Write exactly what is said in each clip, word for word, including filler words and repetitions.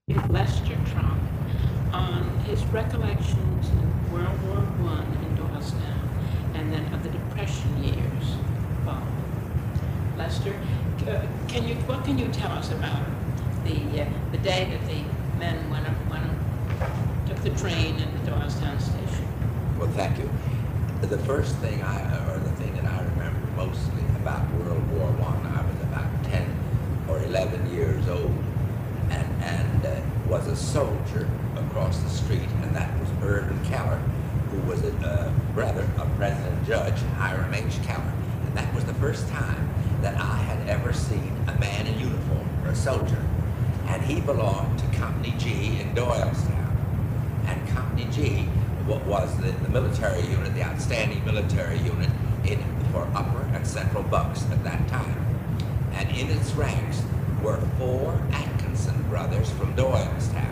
Lester Trump on his recollections in World War One in Doylestown, and then of the Depression years following. Lester, uh, can you what can you tell us about the uh, the day that the men went up, went up, took the train at the Doylestown station? Well, thank you. The first thing I, or the thing that I remember mostly about World War One, I, I was about ten or eleven years old, and and uh, was a soldier across the street, and that was Irvin Keller, who was a uh, brother of President Judge Hiram H. Keller, and that was the first time that I had ever seen a man in uniform, or a soldier, and he belonged to Company G in Doylestown, and Company G what was the, the military unit, the outstanding military unit in for Upper and Central Bucks at that time. And in its ranks were four Atkinson brothers from Doylestown.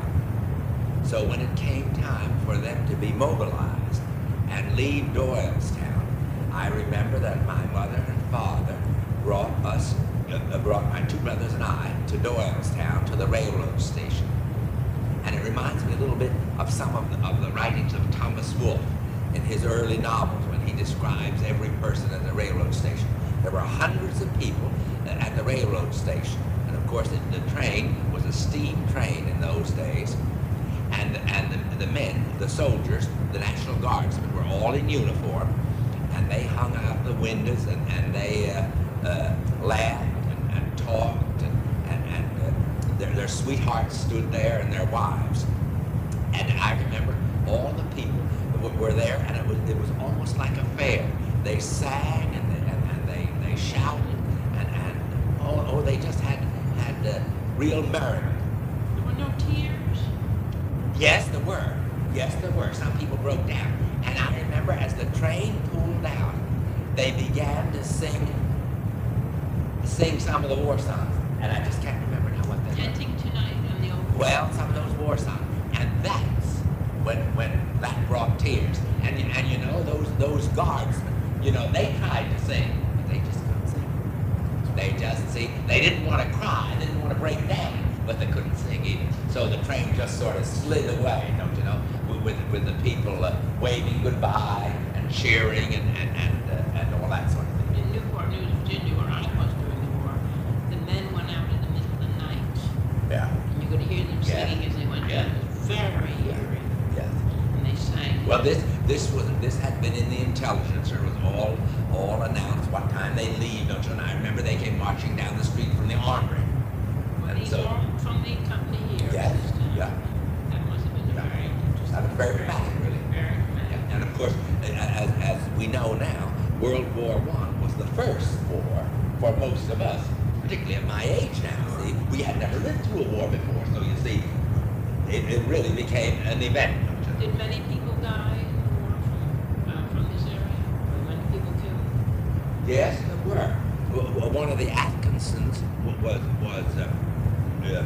So when it came time for them to be mobilized and leave Doylestown, I remember that my mother and father brought us, uh, brought my two brothers and I to Doylestown, to the railroad station. And it reminds me a little bit of some of the, of the writings of Thomas Wolfe in his early novels when he describes every person at the railroad station. There were hundreds of people at the railroad station. And of course, the, the train was a steam train in those days. And, and the, the men, the soldiers, the National Guardsmen were all in uniform. And they hung out the windows and, and they uh, uh, laughed and, and talked and, and, and uh, Their, their sweethearts stood there and their wives. And I remember all the people were, were there, and it was it was almost like a fair. They sang and they, and, and they, they shouted, and, and oh, oh, they just had, had uh, real merriment. There were no tears? Yes, there were. Yes, there were. Some people broke down. And I remember as the train pulled out, they began to sing, sing some of the war songs. And I just can't remember now what they were. Tenting Tonight and the old... Well, some of those war songs, and that's when when that brought tears. And and you know those those guardsmen, you know they tried to sing, but they just couldn't sing. They just see they didn't want to cry, they didn't want to break down, but they couldn't sing either. So the train just sort of slid away, don't you know, with with, with the people uh, waving goodbye and cheering and and and, uh, and all that sort of thing. In Newport News, Virginia, where I was during the war, the men went out in the middle of the night. Yeah. And you could hear them singing Yeah. as they went Yeah. down. It was very eerie. Yes. And they sang. Well, this this was this had been in the intelligence. It was all all announced what time they leave, don't you? And I remember they came marching down the street from the armory. Were And these so, all from the company here? yes, this time? yeah, That must have been Yeah. very interesting. that was very dramatic, really. Very dramatic. And of course, as as we know now, World War One was the first war for most of us, particularly at my age now. See, we had never lived through a war before, so you see, it, it really became an event. Don't you? Did many people die in the war from, uh, from this area? Were many people killed? Yes, there were. W- w- One of the Atkinsons w- was was uh, uh,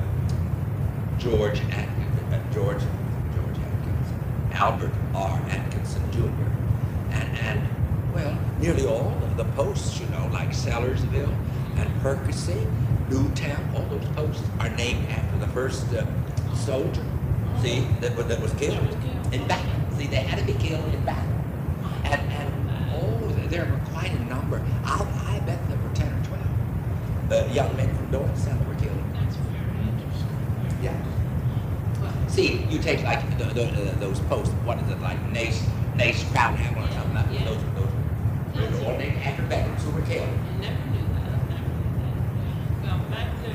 George Atkins, uh, George George Atkins, Albert R. Atkinson Junior And and well, nearly all of the posts, you know, like Sellersville and Percy, Newtown, all those posts are named after the first uh, soldier. See, that, was- that was killed That was killed. in battle. See, they had to be killed in battle. And, and oh, there were quite a number. I'll, I bet there were ten or twelve uh, young men from Doylestown that were killed. That's very interesting. Very Yeah. Well, See, you take like the, the, uh, those posts, what is it, like Nace, Nace Crownham or something, that, Yeah. those, those, those are all named after veterans who were killed. I never knew that. Never knew that. Well, back to,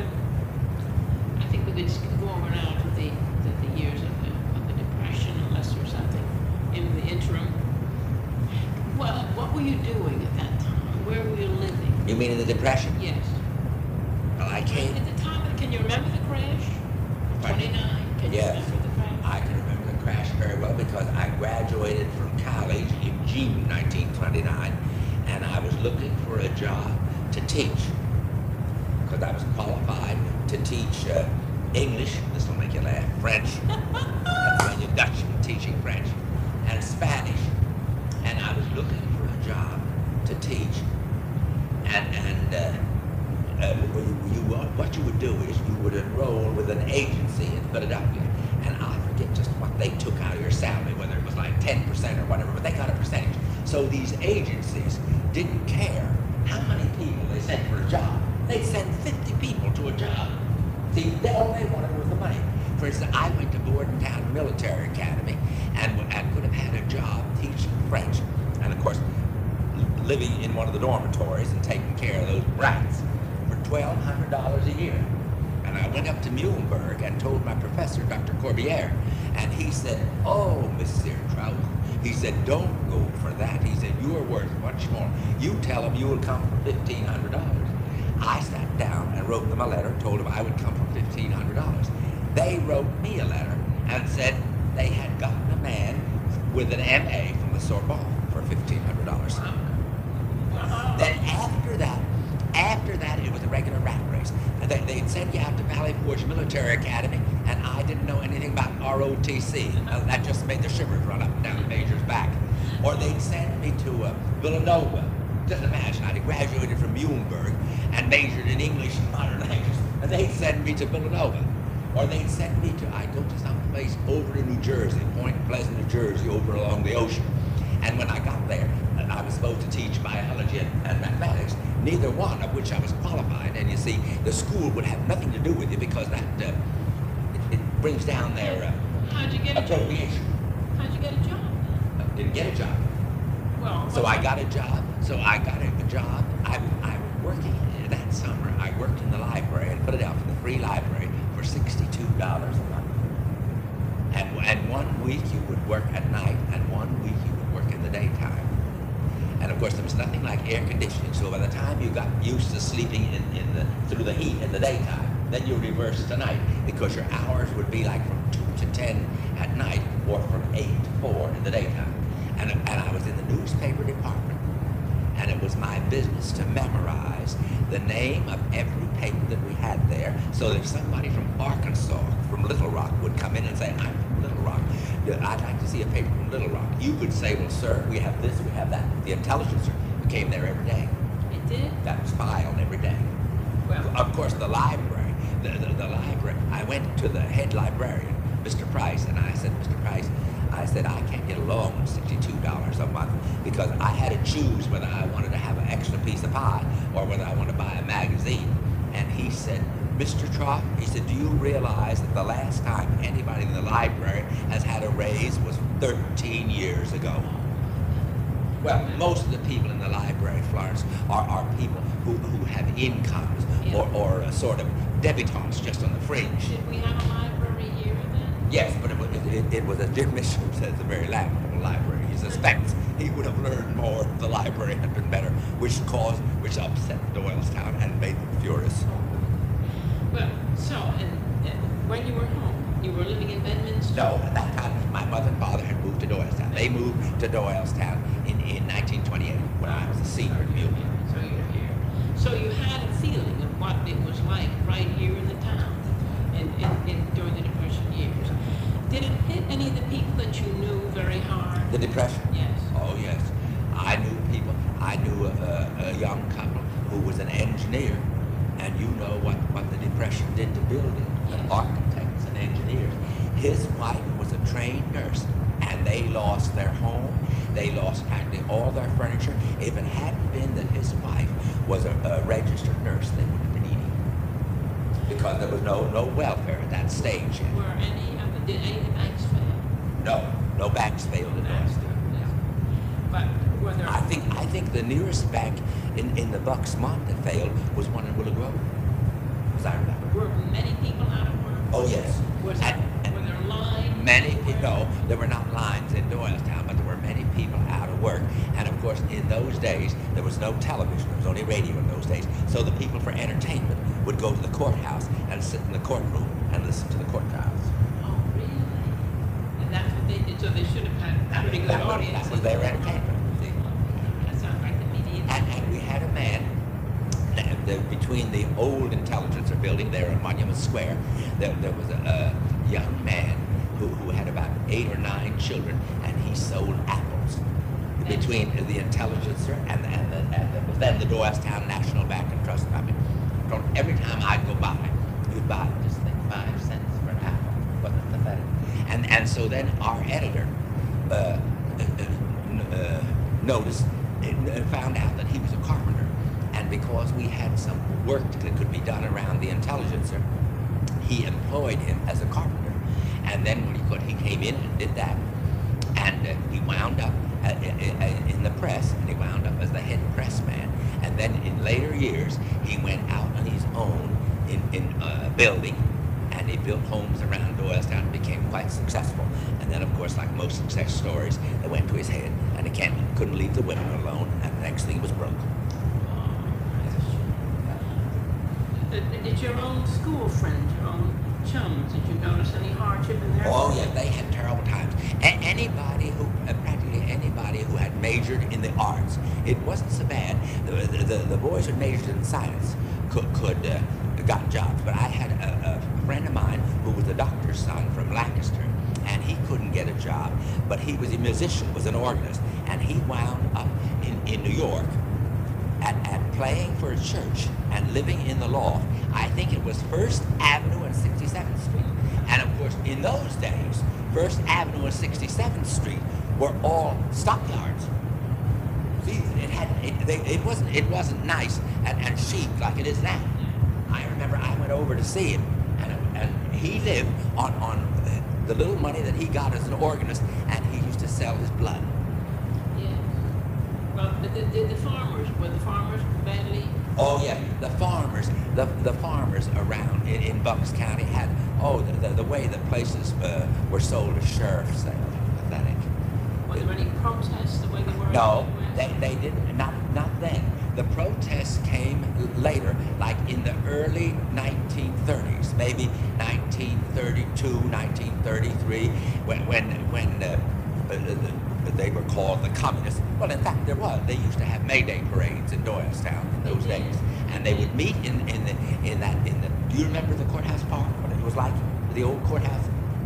I think we could s- go over now to the, the, the years of the, of the Depression, unless there's something in the interim. Well, what were you doing at that time? Where were you living? You mean in the Depression? Yes. Well, I came, At the time, of- can you remember the crash? Pardon? twenty-nine? Can you Yes. remember the crash? I can remember the crash very well because I graduated from college in June nineteen twenty-nine, and I was looking for a job to teach because I was qualified to teach uh, English. This will make you laugh. French. That's when you're Dutch teaching French, and Spanish. And I was looking for a job to teach, and and. Uh, uh, you, you, what you would do is you would enroll with an agency in Philadelphia. And I forget just what they took out of your salary, whether it was like ten percent or whatever, but they got a percentage. So these agencies didn't care how many people they sent for a job. They'd send fifty people to a job. See, they, all they wanted was the money. For instance, I went to Bordentown Military Academy and, and could have had a job teaching French. And of course, living in one of the dormitories and taking care of those brats for twelve hundred dollars a year. And I went up to Muhlenberg and told my professor, Doctor Corbière, and he said, oh, Monsieur Trout, he said, don't go for that. He said, you are worth much more. You tell them you will come for fifteen hundred dollars. I sat down and wrote them a letter, told them I would come for fifteen hundred dollars. They wrote me a letter and said they had gotten a man with an M A from the Sorbonne for fifteen hundred dollars. Then after that, after that, it was a regular rat race. And they, they'd send you out to Valley Forge Military Academy, and I didn't know anything about R O T C. Uh, that just made the shivers run up and down the Major's back. Or they'd send me to uh, Villanova. Just imagine, I graduated from Muhlenberg and majored in English and modern languages, and they'd send me to Villanova. Or they'd send me to, I'd go to some place over in New Jersey, Point Pleasant, New Jersey, over along the ocean. And when I got there, I was supposed to teach biology and, and mathematics, neither one of which I was qualified. And you see, the school would have nothing to do with you because that uh, it, it brings down their uh, How'd you get a job? appropriation. How'd you get a job? I didn't get a job. Well, So I got a job. So I got a, a job. I, I was working that summer. I worked in the library in Philadelphia, the free library, for sixty-two dollars a month. And, and one week you would work at night, and one week you would work in the daytime. And of course, there was nothing like air conditioning. So by the time you got used to sleeping in, in the through the heat in the daytime, then you reverse to night because your hours would be like from two to ten at night, or from eight to four in the daytime. And, and I was in the newspaper department, and it was my business to memorize the name of every paper that we had there, so that if somebody from Arkansas, from Little Rock, would come in and say, I'm from Little Rock, I'd like to see a paper from Little Rock, you could say, well, sir, we have this, we have that. The Intelligencer came there every day. It did? That was filed every day. Well, Of course, the library, the, the, the library, I went to the head librarian, Mister Price, and I said, Mister Price, I said, I can't get along with sixty-two dollars a month because I had to choose whether I wanted to have an extra piece of pie or whether I wanted to buy a magazine. And he said, Mister Trott, he said, do you realize that the last time anybody in the library has had a raise was thirteen years ago? Well, most of the people in the library, Florence, are, are people who, who have incomes Yeah. or, or a sort of debutantes just on the fringe. did we have a library here then? Yes, but it was, it, it was a Jim Mitchell says the very lamentable library. He suspects he would have learned more if the library had been better, which caused, which upset Doylestown and made them furious. Well, so, and, and when you were home, you were living in Bedminster? No, at that time, my mother and father had moved to Doylestown. They moved to Doylestown in, in nineteen twenty-eight when I was a senior at Muhlenberg. So you're here. So you had a feeling of what it was like right here in the town in, in, in, during the Depression years. Did it hit any of the people that you knew very hard? The Depression? Yes. Oh, yes. I knew people. I knew a, a young couple who was an engineer, and you know what, what the Depression did to building, Yes. architects and engineers. His wife was a trained nurse, and they lost their home. They lost practically all their furniture. If it hadn't been that his wife was a, a registered nurse, they wouldn't have been eating. Because there was no, no welfare at that stage yet. Were any of the, did any of the banks fail? No, no banks failed in Doylestown. Yeah. But were there... I think I think the nearest bank in, in the Bucks Mont that failed was one in Willow Grove, as I remember. Were many people out of work? Oh yes. Was there, And- and were there lines? Many anywhere? people, no, there were not lines in Doylestown, but there were many people out of work. And of course, in those days, there was no television, there was only radio in those days. So the people for entertainment would go to the courthouse and sit in the courtroom and listen to the court trials. Oh, really? And that's what they did, so they should have had pretty good That was, audience. that was their entertainment. see. That sounds like the media. And, and we had a man uh, the, between the old Intelligencer building there on Monument Square. There, there was a, a young man who, who had about eight or nine children, and he sold apples between the Intelligencer and the, and the, and the, was then the Doylestown National Bank and Trust Company. From every time I'd go by, you'd buy just think five cents for an apple. so then our editor uh, uh, uh, noticed, uh, found out that he was a carpenter. And because we had some work that could be done around the Intelligencer, he employed him as a carpenter. And then when he could, he came in and did that. And uh, he wound up uh, in the press, and he wound up as the head press man. And then in later years, he went out on his own in, in uh, building, and he built homes around Doylestown and became quite successful. And then, of course, like most success stories, they went to his head, and he can't, couldn't leave the women alone, and the next thing he was broke. Uh, Did your own school friends, your own chums, did you notice any hardship in their Oh, life? yeah, they had terrible times. A- anybody who, uh, practically anybody who had majored in the arts, it wasn't so bad. The, the, the, the boys who majored in science could, could uh, got jobs. But I had a, a friend of mine who was a doctor's son from Lancaster, and he couldn't get a job. But he was a musician, was an organist, and he wound up in, in New York at, at playing for a church and living in the loft. I think it was First Avenue and sixty-seventh Street. And of course, in those days, First Avenue and sixty-seventh Street were all stockyards. See, it had it, they, it wasn't it wasn't nice and, and chic like it is now. I remember I went over to see him, and and he lived on on the little money that he got as an organist, and he used to sell his blood. Yes. Well, the, the, the farmers, were the farmers badly? Oh yeah, the farmers, the the farmers around in, in Bucks County had, oh, the, the, the way the places uh, were sold as sheriff sales. Pathetic. Was there any protests the way they were? No, in the they, West? they didn't, not, not then. The protests came later, like in the early nineteen thirties, maybe nineteen thirty-two, nineteen thirty-three, when, when, when uh, uh, the, they were called the communists. Well, in fact, there was. They used to have May Day parades in Doylestown in those days, and they would meet in, in the in that in the. Do you remember the courthouse park? What it was like, the old courthouse.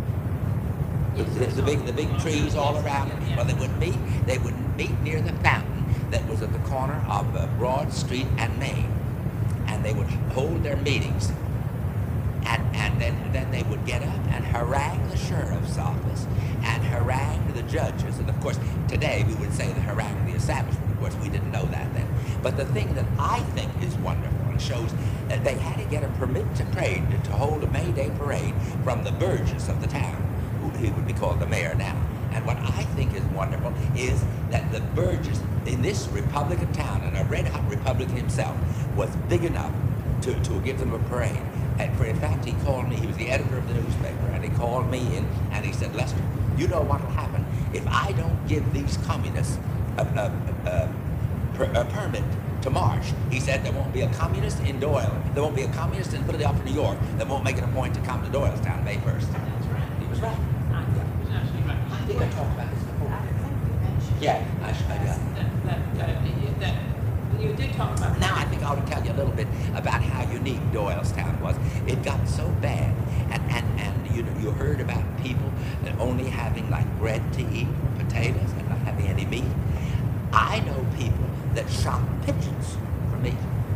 The, the, the big the big trees all around it. Well, they would meet. They would meet near the fountain that was at the corner of uh, Broad Street and Main, and they would hold their meetings. And, and then, then they would get up and harangue the sheriff's office and harangue the judges. And of course, today we would say the harangue the establishment. Of course, we didn't know that then. But the thing that I think is wonderful and shows that they had to get a permit to trade to, to hold a May Day parade from the burgess of the town, who he would be called the mayor now. And what I think is wonderful is that the burgess in this Republican town, and a red-hot Republican himself, was big enough to, to give them a parade. And for in fact, he called me, he was the editor of the newspaper, and he called me in and he said, Lester, you know what will happen if I don't give these communists a, a, a, per, a permit to march. He said there won't be a communist in Doyle, there won't be a communist in Philadelphia, New York, that won't make it a point to come to Doylestown May first. That's right. He was right. I think he was absolutely right. I think I talked about this before. I think you mentioned. Yeah, I should, I, yeah. That, that, that, that, you did talk about Now I think I ought to tell you a little bit about how unique Doylestown was. It got so bad, and, and, and you you heard about people only having like bread to eat, or potatoes, and not having any meat. I know people that shot pigeons for meat.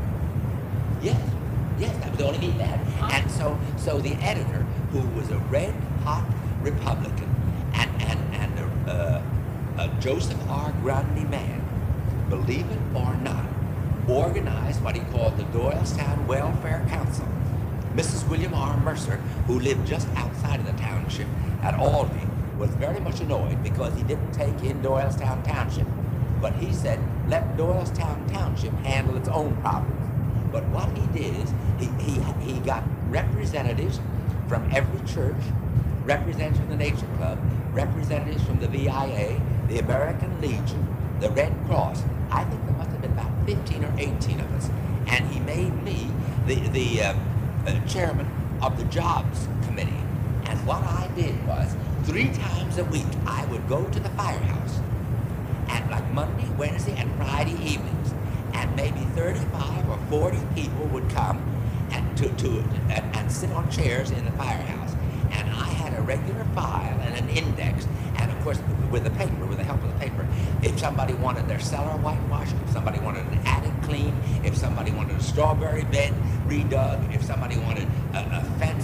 Yes, yes, that was the only meat they had. And so, so the editor, who was a red-hot Republican and and and uh, a Joseph R. Grundy man, believe it or not, organized what he called the Doylestown Welfare Council. Missus William R. Mercer, who lived just outside of the township at Albany, was very much annoyed because he didn't take in Doylestown Township. But he said, let Doylestown Township handle its own problems. But what he did is, he, he, he got representatives from every church, representatives from the Nature Club, representatives from the V I A, the American Legion, the Red Cross. I think there must have been about fifteen or eighteen of us. And he made me the, the uh, uh, chairman of the Jobs Committee. And what I did was, three times a week, I would go to the firehouse, and like Monday, Wednesday, and Friday evenings, and maybe thirty-five or forty people would come and to, to and, and sit on chairs in the firehouse. And I had a regular file and an index, and of course, with the paper, with the help of the paper, if somebody wanted their cellar whitewashed, if somebody wanted an attic cleaned, if somebody wanted a strawberry bed redug, if somebody wanted a, a fence uh,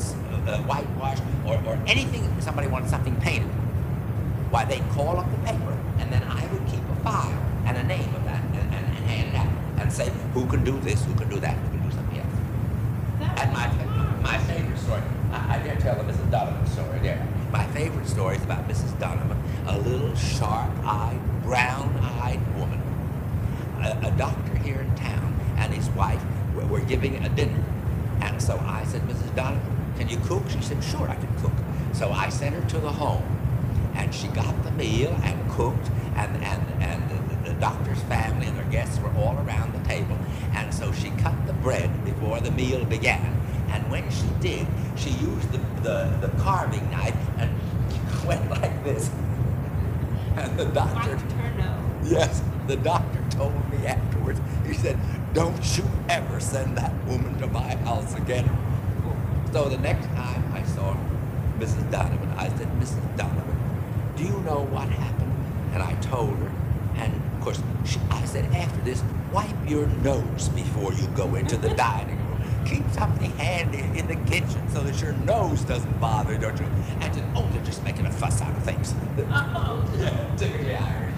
uh, whitewashed, or, or anything, somebody wanted something painted, why, they'd call up the paper, and then I would keep a file and a name of that, and, and, and hand it out, and say, who can do this, who can do that, who can do something else. That And was my, fun. my favorite story, I, I dare tell the Missus Donovan story there. My favorite story is about Missus Donovan, a little sharp-eyed, brown-eyed woman, a, a doctor here in town, and his wife were, were giving a dinner. And so I said, Missus Donovan, can you cook? She said, sure, I can cook. So I sent her to the home, and she got the meal and cooked, and, and, and the, the doctor's family and their guests were all around the table. And so she cut the bread before the meal began. And when she did, she used the, the, the carving knife and went like this. And the doctor, Wiped her nose. yes, the doctor told me afterwards, he said, don't you ever send that woman to my house again. So the next time I saw Missus Donovan, I said, Missus Donovan, do you know what happened? And I told her, and of course, she, I said, after this, wipe your nose before you go into the dining room. Keep something handy in the kitchen so that your nose doesn't bother, don't you? And said, oh, they're just making a fuss out of things. Oh, Yeah, typically Irish.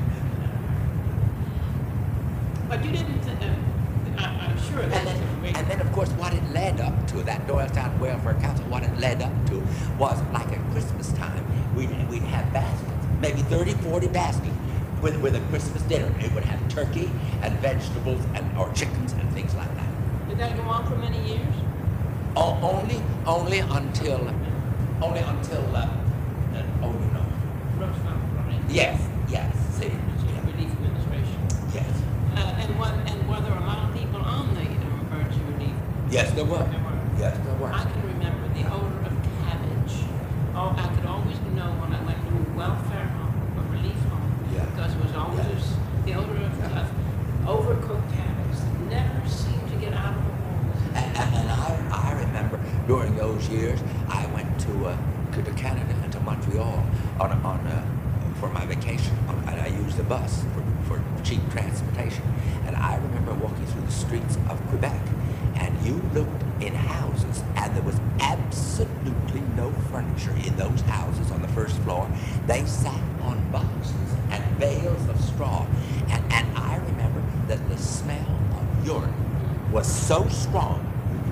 but you didn't, uh, I, I'm sure And that's then, a great. and then, of course, what it led up to, that Doylestown Welfare Council, what it led up to was, like at Christmas time, we'd, we'd have baskets, maybe thirty, forty baskets with, with a Christmas dinner. It would have turkey and vegetables and or chickens and things like that. Did that go on for many years? O- only, only until, only until, uh, uh, oh, you know, Roosevelt, right? yes, yes, see, Emergency Relief Administration. yes, Uh, and what, and were there a lot of people on the um, emergency relief? yes, there were, There were. yes, there were. I can remember the odor of cabbage. Oh, I could always know when I went to a welfare home, a relief home, Yeah. because it was always Yeah. the odor of, Yeah. of overcooked cabbage that never seemed to get out of the walls. And, and, and I, I remember during those years, I went to uh, to, to Canada and to Montreal on a- on uh, for my vacation, on, and I used a bus for, for cheap transportation. And I remember walking through the streets of Quebec, and you looked in houses, and there was absolutely no furniture in those houses on the first floor. They sat on boxes and bales of straw, and, and I remember that the smell of urine was so strong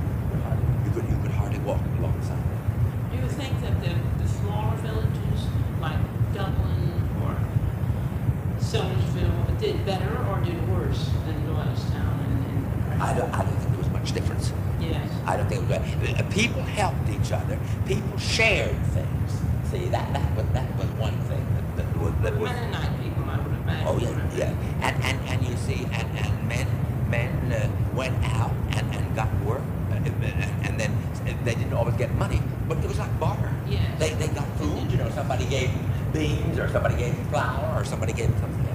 you could you could hardly walk alongside. Do you think that the, the smaller villages like Dublin or Sellersville did better or did worse than Doylestown? And, and I don't I don't think there was much difference. yes. I don't think it was, uh, people helped each other. People shared things. See, that that was that was one thing that, that was that was. Mennonite people, I would imagine. Oh would yeah, have yeah. been. And and and you see, and and men men uh, went out and and got work, uh, and, and then they didn't always get money, but it was like barter. Yes. They they got food. You know, somebody gave them beans, or somebody gave them flour, or somebody gave them something else.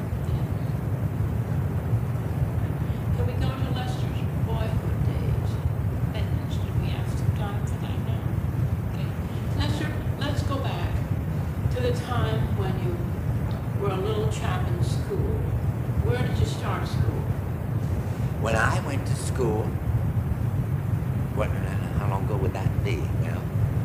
Can we go to Lester's boyhood days? Bedminster, we have some time for that now. Okay. Lester, let's go back to the time when you were a little chap in school. Where did you start school? When I went to school, what, how long ago would that be? Well,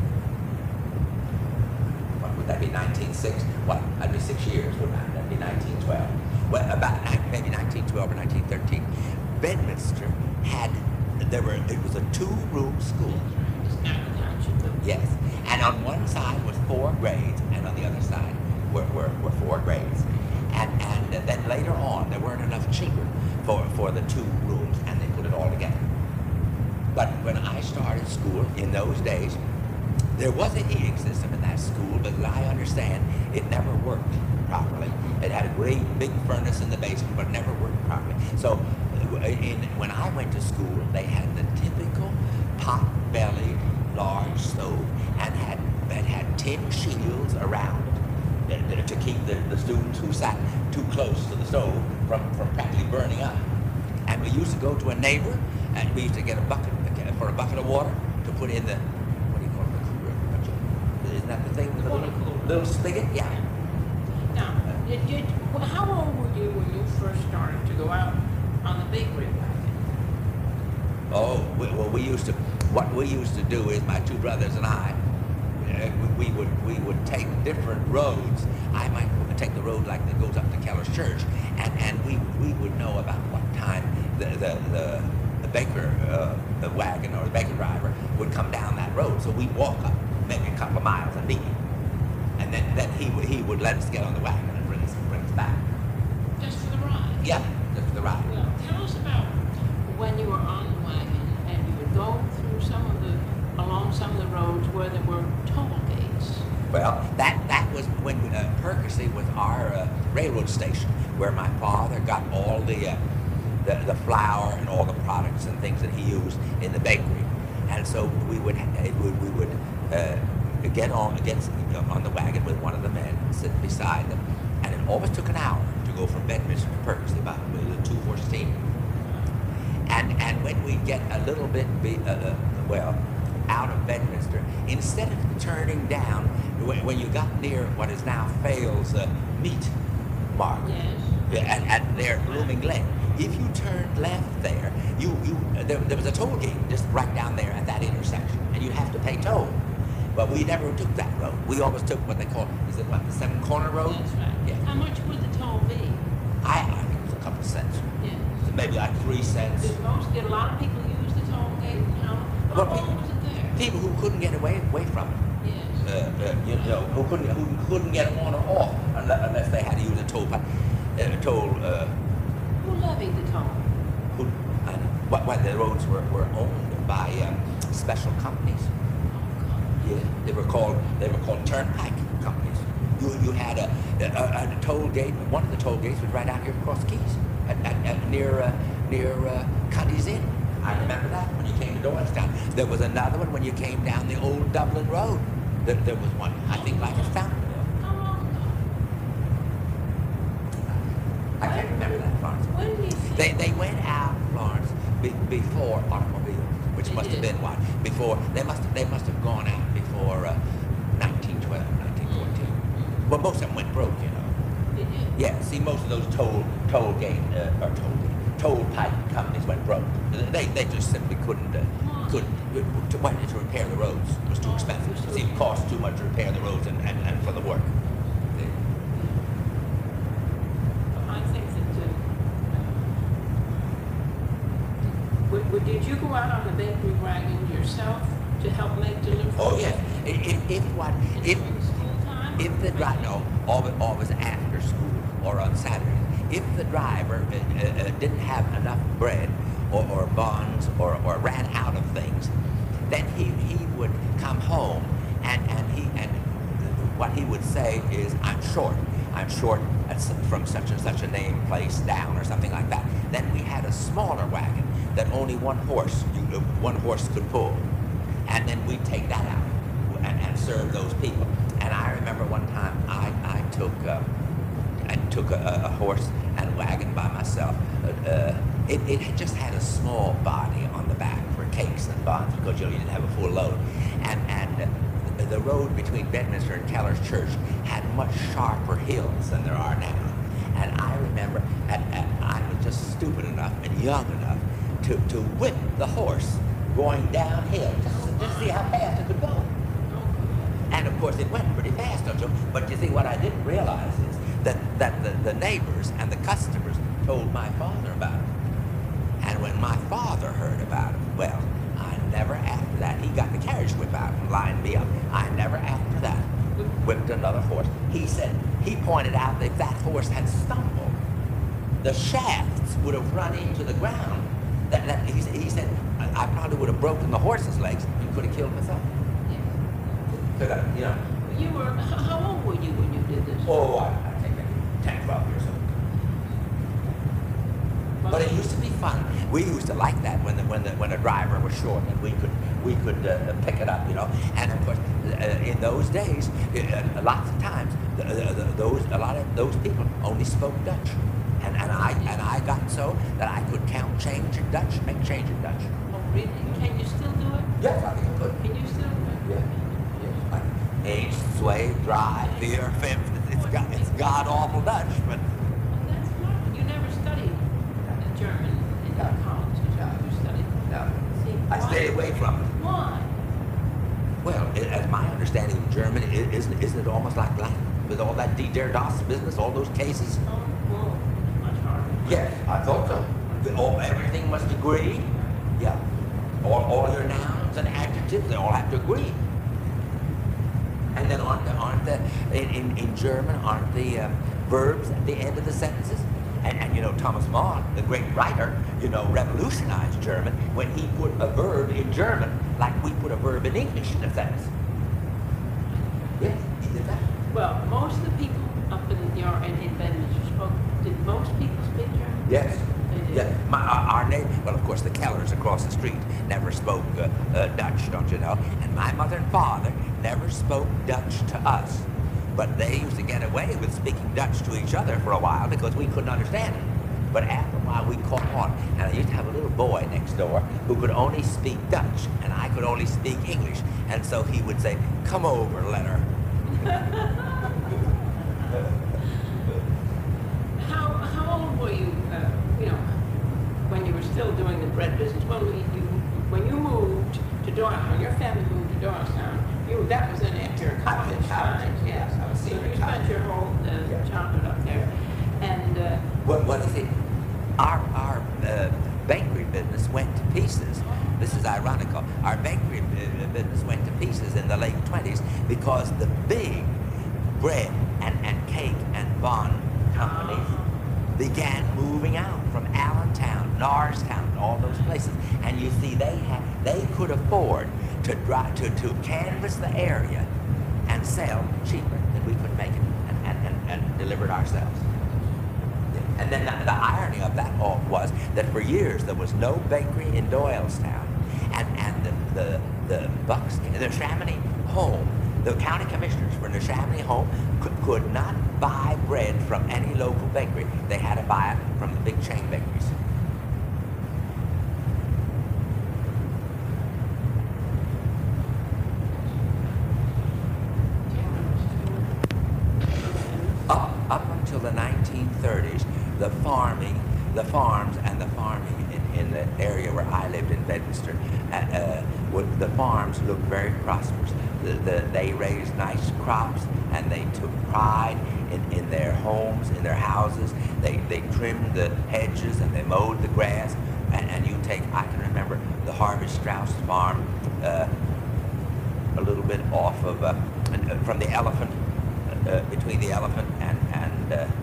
what would that be, nineteen six? What, that'd be six years, wouldn't that? That'd be nineteen twelve. Well, about ni- maybe nineteen twelve or nineteen thirteen. Bedminster had, there were, it was a two-room school. It's now the township of Yes, and on one side was four grades, and on the other side were, were, were four grades. And, and then later on, there weren't enough children for, for the two rooms, and they put it all together. But when I started school in those days, there was a heating system in that school, but as I understand, it never worked properly. It had a great big furnace in the basement, but it never worked properly. So in, when I went to school, they had the typical pot-bellied large stove, and had that had tin shields around it uh, to keep the, the students who sat too close to the stove from, from practically burning up. And we used to go to a neighbor, and we used to get a bucket for a bucket of water to put in the, what do you call it, the cooler? don't you? Isn't that the thing with the Water little, cooler. little spigot? Yeah. Now, did, did, well, how old were you when you first started to go out on the bakery wagon? Oh, we, well, we used to, what we used to do is my two brothers and I, uh, we we would we would take different roads. I might take the road like that goes up to Keller's Church, and, and we we would know about what time the the, the, the baker uh, the wagon or the baker driver would come down that road. So we'd walk up maybe a couple of miles and meet him, and then, then he would he would let us get on the wagon and bring us bring us back. Just for the ride? Yeah, just for the ride. Well, tell us about when you were on the wagon and you would go through some of the, along some of the roads where there were toll gates. Well, that, that was when uh, Percy was our uh, railroad station, where my father got all the, uh, the the flour and all the products and things that he used in the bakery. And so we would it would, we would uh, get on against on the wagon with one of the men and sit beside them, and it always took an hour to go from Bedminster to Percy, about a two-horse team. And and when we get a little bit be, uh, uh, well out of Bedminster, instead of turning down when, when you got near what is now Fales uh, Meat Market, Yes. and, and there Blooming Glen, if you turned left there, you you uh, there, there was a toll gate just right down there at that intersection, and you'd have to pay toll. But we never took that road. We always took what they call, is it what, the Seven Corner Road? That's right. Yeah. How much would the toll be? I, I think it was a couple of cents. Yeah. Maybe like three cents. Did most, did a lot of people use the toll gate? How, how Well, long people- was it there? People who couldn't get away away from it. Yes. Uh, uh, you know, who couldn't who couldn't get on or off unless, unless they had to use a toll pipe, uh, toll. Uh, Who levied the toll? who, I know, what, what the roads were, were owned by um, special companies. Oh, God. Yeah, they were called they were called turnpike companies. You you had a, a, a toll gate. One of the toll gates was right out here across the Keys, at, at, at near uh, near uh, Cuddy's Inn. I remember that when you came to Doylestown. There was another one when you came down the old Dublin Road. There, there was one, I think, like at Fountainville. How long ago? I can't remember that, Florence. When do you think? They they went out, Florence, be, before automobiles, which They must have did. been what? Before they must they must have gone out before uh, nineteen twelve, nineteen fourteen. Well, most of them went broke, you know. They did. Yeah, see, most of those toll toll gate uh, or toll gate, toll pipe companies went broke. They they just simply couldn't uh, couldn't to, why, to repair the roads. It was too Oh, expensive. it was It too seemed cost too much to repair the roads and, and, and for the work. I think that, uh, w- w- did you go out on the bakery wagon yourself to help make deliveries? Oh yes, if, if what if In school time? if the driver no, always always after school or on Saturday. If the driver uh, uh, didn't have enough bread or, or buns or, or ran out of things, then he, he would come home and, and he and what he would say is, I'm short. I'm short at, s- from such and such a name place down or something like that. Then we had a smaller wagon that only one horse you, uh, one horse could pull, and then we'd take that out and, and serve those people. And I remember one time I I took. Uh, I took a, a horse and wagon by myself. Uh, it, it had just had a small body on the back for cakes and buns because you know you didn't have a full load, and and uh, the road between Bedminster and Keller's Church had much sharper hills than there are now. And I remember at, at, I was just stupid enough and young enough to, to whip the horse going downhill just to, just see how fast it could go. And of course it went pretty fast, don't you? But you see, what I didn't realize is that, that the, the neighbors and the customers told my father about it. And when my father heard about it, well, I never after that, he got the carriage whip out and lined me up. I never after that whipped another horse. He said, he pointed out that if that horse had stumbled, the shafts would have run into the ground. That, that, he, he said, I, I probably would have broken the horse's legs and could have killed myself. So that, you know, You were, how how old were you when you did this? oh, I, I think ten, twelve years old. But it used to be fun. We used to like that when the when the when a driver was short and we could we could uh, pick it up, you know. And of course, uh, in those days, uh, lots of times, the, the, the, those a lot of those people only spoke Dutch, and and I and I got so that I could count change in Dutch, make change in Dutch. Oh, really? Can you still do it? Yes, I think I could. Can you still do it? Yeah. Yes. Like age, sway, dry, fear, fifth. It's got it's god awful Dutch, but. Well, that's wonderful. You never studied uh, German in No. college, did you? No. You studied. No. See, I why- stayed away from it. Why? Well, I as my understanding of German, i- isn't, isn't it almost like Latin? With all that D der Das business, all those cases? Oh, well, much harder. Yes, I thought so. The- All, everything must agree. Yeah. All, all your nouns and adjectives, they all have to agree. And then aren't the, aren't the in, in, in German, aren't the uh, verbs at the end of the sentences? And, and you know, Thomas Mann, the great writer, you know, revolutionized German when he put a verb in German like we put a verb in English in a sentence. Yes, he did that. Well, most of the people up in your in, in Bedminster spoke. Did most people speak German? Yes. They did. Yeah. My, our, our neighbor, well, of course, the Kellers across the street never spoke uh, uh, Dutch, don't you know? And my mother and father never spoke Dutch to us. But they used to get away with speaking Dutch to each other for a while because we couldn't understand it. But after a while, we caught on. And I used to have a little boy next door who could only speak Dutch, and I could only speak English. And so he would say, "Come over, Leonard." How how old were you? Uh, you know, when you were still doing the bread business. When we, you when you moved to Doylestown, your family moved to Doylestown. You that was in after college times. Yes. I was So senior you in college. spent your whole uh, Yeah. childhood up there, and. Uh, What, what is it? Our, our uh, bakery business went to pieces. This is ironical. Our bakery bu- business went to pieces in the late twenties because the big bread and, and cake and bun companies began moving out from Allentown, Norristown, all those places. And you see, they had, they could afford to, dri to, to canvass the area and sell cheaper than we could make it and, and, and, and deliver it ourselves. And then the, the irony of that all was that for years there was no bakery in Doylestown, and and the the, the Bucks, the Neshaminy Home, the county commissioners for Neshaminy Home could, could not buy bread from any local bakery. They had to buy it from the big chain bakeries. Up up until the nineteen thirties, the farming, the farms and the farming in, in the area where I lived in Bedminster, uh, uh, would, the farms looked very prosperous. The, the, they raised nice crops and they took pride in, in their homes, in their houses. They, they trimmed the hedges and they mowed the grass. And, and you take, I can remember the Harvey Strauss farm uh, a little bit off of, uh, from the Elephant, uh, between the Elephant and, and uh,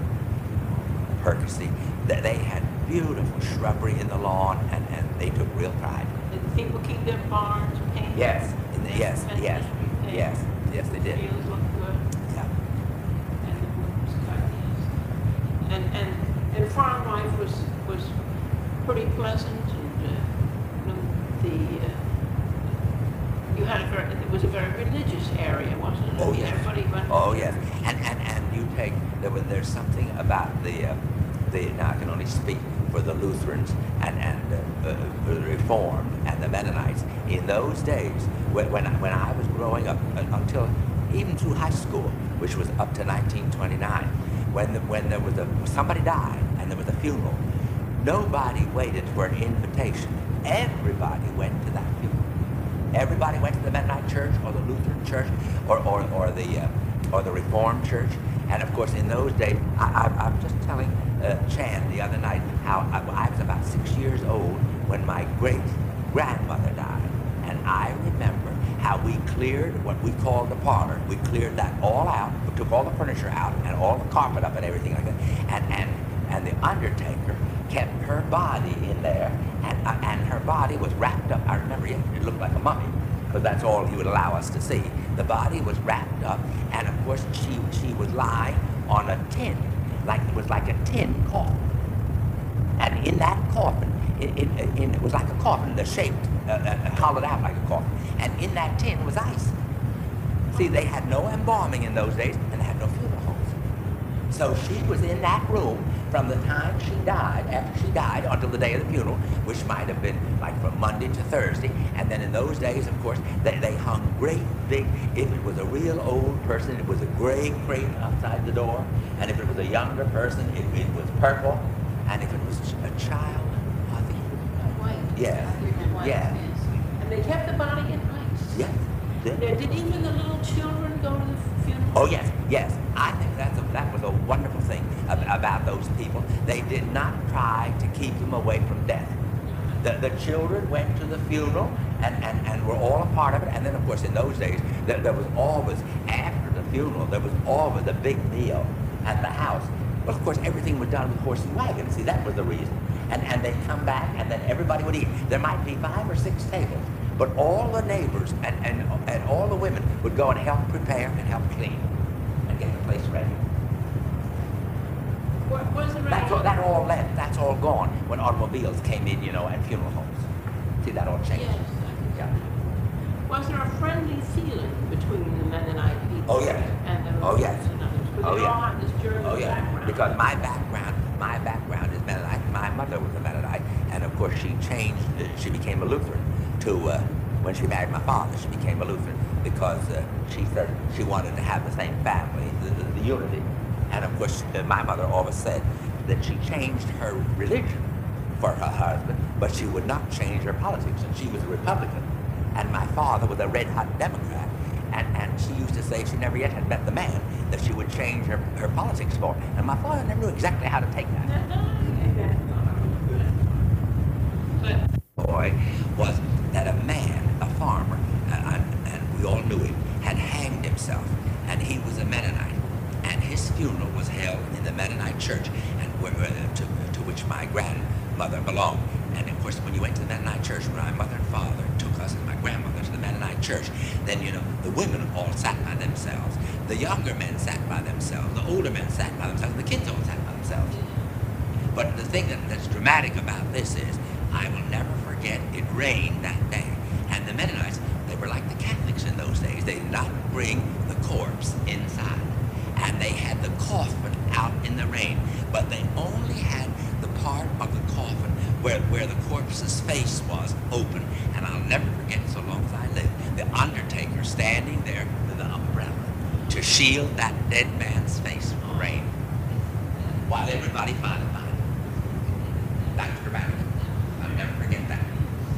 Percy, that they had beautiful shrubbery in the lawn, and, and they took real pride. Did people keep their barns painted? Yes, in the, yes, Fences yes, painted? yes, yes, they The did. fields looked good, Yeah. and the rooms cut, yes. And, and, and farm life was, was pretty pleasant, and, uh, you know, the, uh, you had a very, it was a very religious area, wasn't it? Oh, I mean, yes. Everybody went. Oh, yes. And, and, and you take, there was, there's something about the, uh, the, now I can only speak for the Lutherans and, and uh, uh, the Reformed and the Mennonites. In those days, when, when, I, when I was growing up, uh, until even through high school, which was up to nineteen twenty-nine, when, the, when there was a, somebody died and there was a funeral, nobody waited for an invitation. Everybody went to that funeral. Everybody went to the Mennonite church or the Lutheran church or, or, or, the, uh, or the Reformed church. And of course, in those days, I, I, I was just telling uh, Chan the other night how I, I was about six years old when my great-grandmother died. And I remember how we cleared what we called the parlor. We cleared that all out. We took all the furniture out and all the carpet up and everything like that. And, and, and the undertaker kept her body in there, and, uh, and her body was wrapped up. I remember it, it looked like a mummy, because that's all he would allow us to see. The body was wrapped up, and of course she, she was lying on a tin, like it was like a tin coffin. And in that coffin, it, it, it, it was like a coffin, the shape, uh, uh, hollowed out like a coffin. And in that tin was ice. See, they had no embalming in those days, and they had no funeral homes. So she was in that room from the time she died, after she died, until the day of the funeral, which might have been like from Monday to Thursday. And then in those days, of course, they, they hung great big, if it was a real old person, it was a gray crepe outside the door. And if it was a younger person, it, it was purple. And if it was a child, I think it was White. Yes. I think white, Yeah. yes. And they kept the body in ice. Yes, Did? Did even the little children go to the funeral? Oh yes, yes. I think that's a, that was a wonderful thing ab- about those people. They did not try to keep them away from death. The, the children went to the funeral and, and, and were all a part of it. And then, of course, in those days, there, there was always, after the funeral, there was always a big meal at the house. Well, of course, everything was done with horse and wagon. See, that was the reason. And, and they'd come back, and then everybody would eat. There might be five or six tables, but all the neighbors and, and, and all the women would go and help prepare and help clean and get the place ready. What was the That's all, that all left. That's all gone when automobiles came in, you know, and funeral homes. See, that all changed. Yes. I can Yeah. see. Was there a friendly feeling between the Mennonite people Oh, yes. and the Oh, yes. Lutherans and others? But Oh, they yeah. all have this German Oh yeah, background. because my background, my background is Mennonite. My mother was a Mennonite, and of course she changed. Uh, she became a Lutheran. To uh, when she married my father, she became a Lutheran because uh, she said she wanted to have the same family, the, the, the unity. And of course, uh, my mother always said that she changed her religion for her husband, but she would not change her politics, and she was a Republican. And my father was a red-hot Democrat, and, and she used to say she never yet had met the man that she would change her, her politics for. And my father never knew exactly how to take that. But Boy was that a man, a farmer, uh, and, and we all knew him, had hanged himself, and he was a Mennonite. And his funeral was held in the Mennonite church, and where, uh, to, to which my grandmother belonged. And of course, when you went to the Mennonite church, when my mother and father took us and my grandmother to the Mennonite church, then, you know, the women all sat by themselves. The younger men sat by themselves. The older men sat by themselves. And the kids all sat by themselves. But the thing that, that's dramatic about this is, I will never forget, it rained that day. And the Mennonites, they were like the Catholics in those days. They did not bring the corpse inside. And they had the coffin out in the rain. But they only had the part of the coffin where, where the corpse's face was open. And I'll never forget, so long as I live, the undertaker standing there with an umbrella to shield that dead man's face from rain while everybody filed by. That's dramatic. I'll never forget that.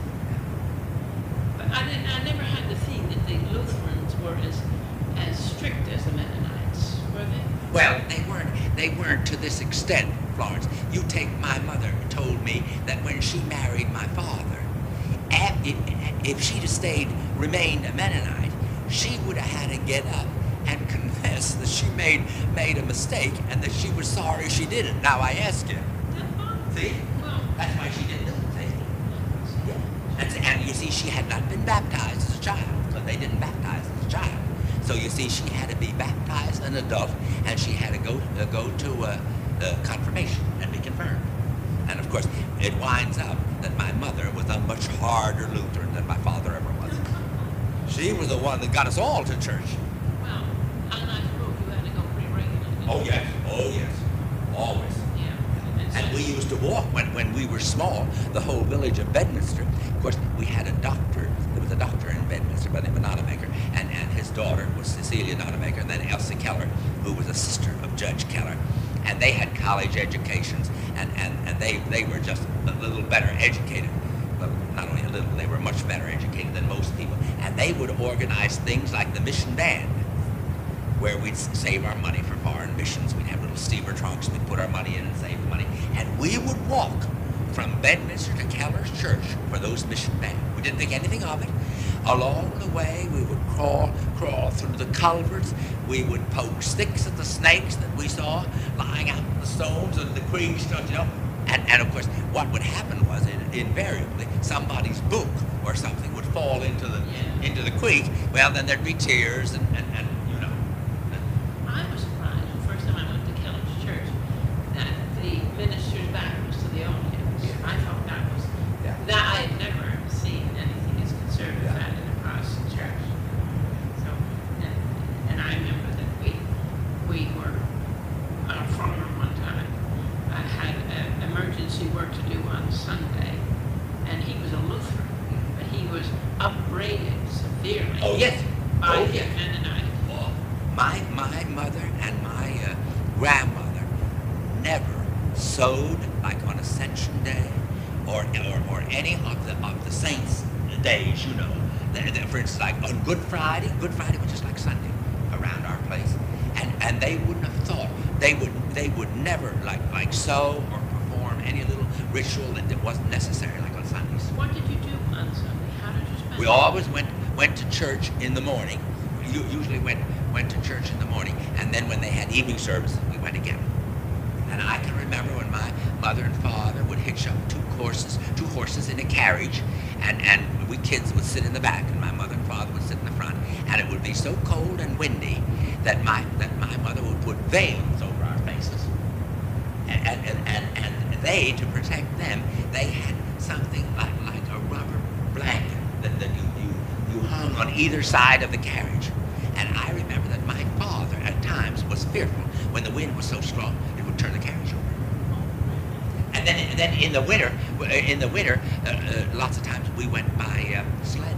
But I didn't. I never had the feeling that the Lutherans were as as strict as the Mennonites, were they? Well, they weren't. They weren't to this extent, Florence. You take my mother told me that when she married my father, if, if she'd have stayed, remained a Mennonite, she would have had to get up and confess that she made made a mistake and that she was sorry she did it. Now I ask you, see, Well, that's why she didn't do it. See? Yeah. And, and you see, she had not been baptized as a child, because they didn't baptize as a child. So you see, she had to be baptized an adult, and she had to go uh, go to uh, uh, confirmation and be confirmed. And of course, it winds up that my mother was a much harder Lutheran than my father ever was. She was the one that got us all to church. well, and I suppose you had to go pretty regularly. Oh yes, oh yes, always. Yeah. And so- we used to walk when, when we were small, the whole village of Bedminster. Of course, we had a doctor. There was a doctor in Bedminster by the name of Nonamaker, and, and his daughter was Cecilia Nonamaker, and then Elsie Keller, who was a sister of Judge Keller. And they had college educations, and, and, and they, they were just a little better educated. Well, not only a little, they were much better educated than most people. And they would organize things like the mission band, where we'd save our money for foreign missions. We'd have little steamer trunks, we'd put our money in and save the money. And we would walk from Bedminster to Keller's church for those mission band. We didn't think anything of it. Along the way, we would crawl, crawl through the culverts. We would poke sticks at the snakes that we saw lying out in the stones and the creeks, you know. And, and of course, what would happen was, in, invariably, somebody's book or something would fall into the Yeah. into the creek. Well, then there'd be tears and, and, and you know. I was surprised the first time I went to Keller's church that the minister's back was to the audience. Yeah. I thought that was Yeah. that I had never seen anything as conservative Yeah. as in a Protestant church. So, and, and I remember that we we were on a farm one time. I had an emergency work to do on Sunday, and he was a Lutheran, but he was upbraided severely Oh yes. by Oh the yes. Mennonite. Well, my my mother and my uh, grandmother never sewed like on Ascension Day or, or or any of the of the saints' days, you know. the- the- for instance, like on Good Friday, Good Friday was just like Sunday around our place, and and they wouldn't have thought they would they would never like like sew or perform any little ritual that, that wasn't necessary like on Sundays. What did you do on Sunday? How did you spend We it? always went went to church in the morning. You usually went went to church in the morning, and then when they had evening service, we went again. And I can remember when my mother and father would hitch up two horses, two horses in a carriage, and, and we kids would sit in the back, and my mother and father would sit in the front, and it would be so cold and windy that my that my mother would put veils over our faces. And and, and, and, and they, to protect them, they had something like, like a rubber blanket that, that you, you, you hung on either side of the carriage. And I remember that my father at times was fearful when the wind was so strong it would turn the carriage over. And then, and then in the winter, in the winter, uh, uh, lots of times we went by uh, sled.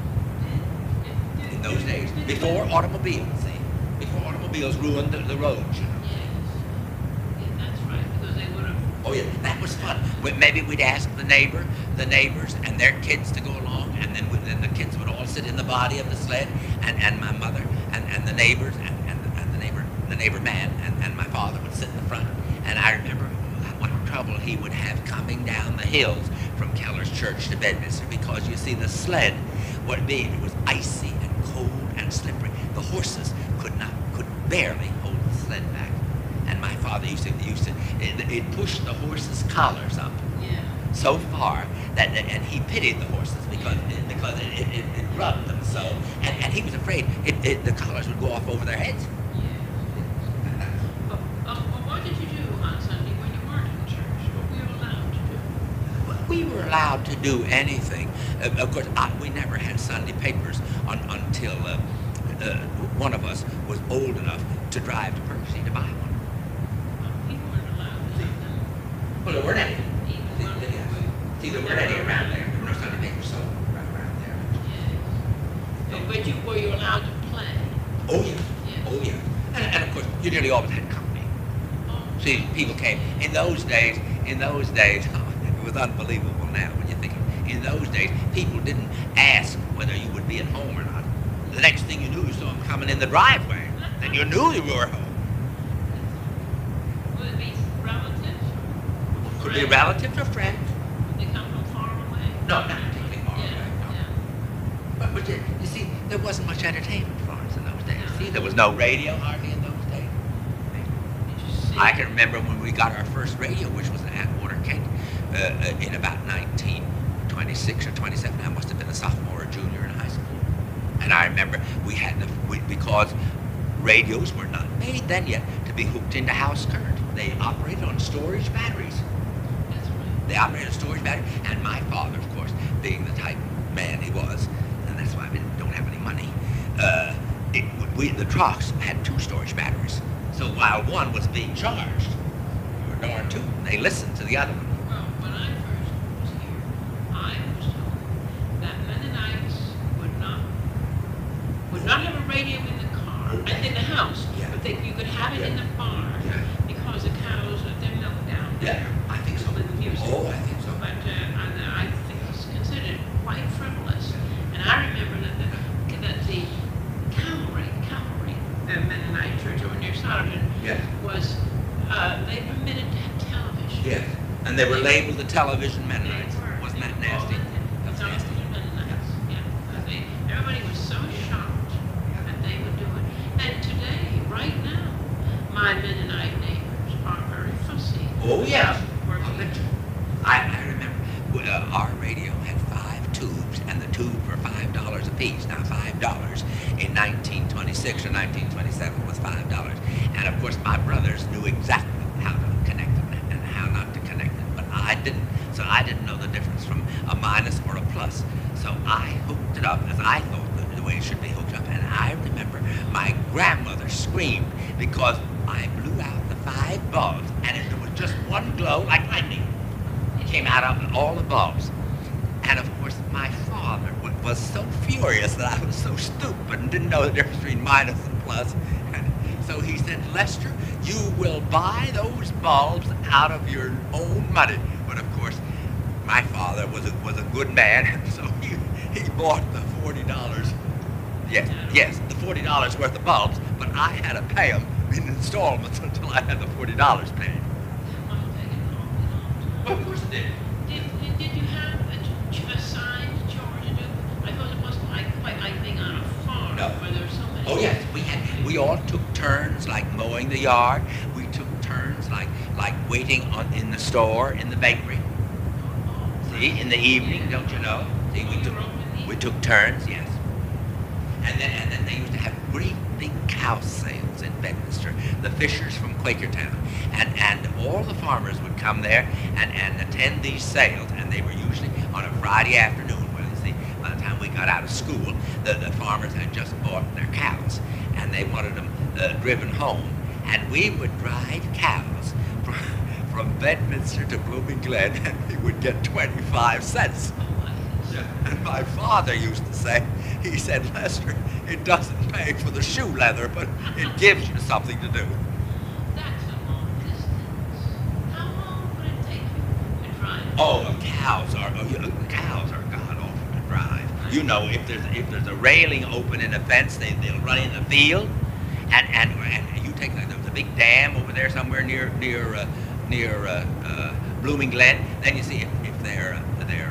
In those days, before automobiles, see, before automobiles ruined the, the roads. You know? Yes. Yeah, that's right, because they would have. Oh yeah, that was fun. We- Maybe we'd ask the neighbor, the neighbors, and their kids to go along, and then, we, then the kids would all sit in the body of the sled, and, and my mother, and, and the neighbors, and, and, and the neighbor, the neighbor man, and, and my father would sit in the front. And I remember what trouble he would have coming down the hills from Keller's Church to Bedminster, because you see the sled, what being it was icy and cold and slippery. The horses could not, could barely hold the sled back. And my father used to, used to, it, it pushed the horses' collars up Yeah. so far that, and he pitied the horses because because it, it, it, it rubbed them so, and, and he was afraid it, it, the collars would go off over their heads. Yes. But, uh, well, what did you do on Sunday when you weren't in church? What were you allowed to do? We were allowed to do anything. Uh, of course, I, we never had Sunday papers on, until uh, uh, one of us was old enough to drive to Percy to buy one. Well, we weren't allowed to have them. Well, there weren't any. Even when we were. See, there weren't any around there. There were no Sunday papers sold right around there. Yes. But, but you, were you allowed to play? Oh yeah. Yes. Oh yeah. And, and of course, you nearly always had company. Oh. See, people came in those days. In those days, it was unbelievable. Now, when you think of it, in those days, people didn't ask whether you would be at home or not. The next thing you knew, you saw them coming in the driveway, and you knew you were home. Would it be relatives? Could be relatives or friends. Would they come from far away? No, not particularly far Yeah, away. No. yeah. But, but you, you see, there wasn't much entertainment for us in those days. No. See, there was no radio hardly in those days. Did you see? I can remember when we got our first radio, which was an Atwater Kent, uh, uh, in about nineteen twenty-six or twenty-seven. I must have been a sophomore or junior in high school. And I remember we had the, we, because radios were not made then yet to be hooked into house current. They operated on storage batteries. That's right. They operated on storage batteries. And my father, of course, being the type man he was, and that's why we don't have any money, uh, it, we, the trucks had two storage batteries. So while one was being charged, we were darn tootin', they listened to the other one. Well, when I first was here, I was told that Mennonites would not would not have a radio in the car, and in the house, Yeah. but that you could have it in the barn Yeah. because the cows let their milk down. Yeah, I think so. With music. Oh, I think so. But uh, and I think it's considered quite frivolous. And I remember that the, that the Calvary, Calvary uh, Mennonite Church over near Solomon Yes. was, uh, they permitted to have television. Yes. And they were labeled the television Mennonites. They were. Wasn't that They were nasty? called it That's the nasty. television Mennonites. Yeah. And they, everybody was so shocked that they would do it. And today, right now, my Mennonite neighbors are very fussy. Oh, yeah. Working. I'll bet you. I, I remember uh, our radio had five tubes, and the tubes were five dollars a piece. Now, five dollars in nineteen twenty-six or nineteen twenty-seven was five dollars. And of course, my brothers knew exactly how to connect them and how not to connect them, but I didn't. So I didn't know the difference from a minus or a plus. So I hooked it up as I thought the, the way it should be hooked up. And I remember my grandmother screamed because I blew out the five bulbs, and it was just one glow like lightning. It came out of all the bulbs. And of course, my father wa- was so furious that I was so stupid and didn't know the difference between minus and plus. And so he said, Lester, you will buy those bulbs out of your own money. But of course, my father was a, was a good man, and so he, he bought the forty dollars. Yes, yes, the forty dollars worth of bulbs, but I had to pay them in installments until I had the forty dollars paid. That must have taken an awfully long time. Well, of course it did. Did, did, did you have a, ch- a signed chore to do? I thought it wasn't like quite like being on a farm No. where there's so many. Oh yes, we had. We all took turns, like mowing the yard. We took turns, like like waiting on in the store, in the bakery. See, in the evening, don't you know? See, we took we took turns, yes. And then and then they used to have great big cow sales in Bedminster. The Fishers from Quakertown, and and all the farmers would come there and and attend these sales, and they were usually on a Friday afternoon. Well, you see, by the time we got out of school, the, the farmers had just bought their cows, and they wanted them uh, driven home, and we would drive cows from, from Bedminster to Blooming Glen, and we would get twenty-five cents. And my father used to say, he said, Lester, it doesn't pay for the shoe leather, but it gives you something to do. That's a long distance. How long would it take you to drive? Oh, cows are oh, you know, cows are god awful to drive. You know, if there's if there's a railing open in a fence, they they'll run in the field, and and and you take like there's a big dam over there somewhere near near uh, near uh, uh, Blooming Glen. Then you see if, if they're uh, they're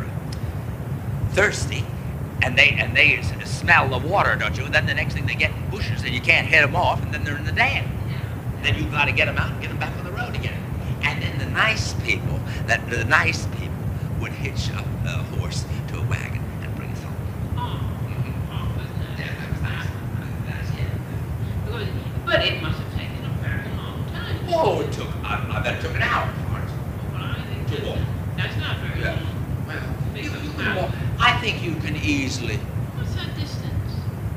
thirsty, and they and they s- smell the water, don't you? And then the next thing they get in bushes, and you can't head them off, and then they're in the dam. Then you've got to get them out and get them back on the road again. And then the nice people, that the nice people would hitch up a horse to a wagon and bring us home. Oh, oh, wasn't that? Yeah, that was nice. That's it. Because, but it must have taken a very long time. Oh, it took, I, I bet it took an hour for it. Well, I think Too that- long. that's not very Yeah. long. Well, you, Because you can now- walk. I think you can easily, What's that distance?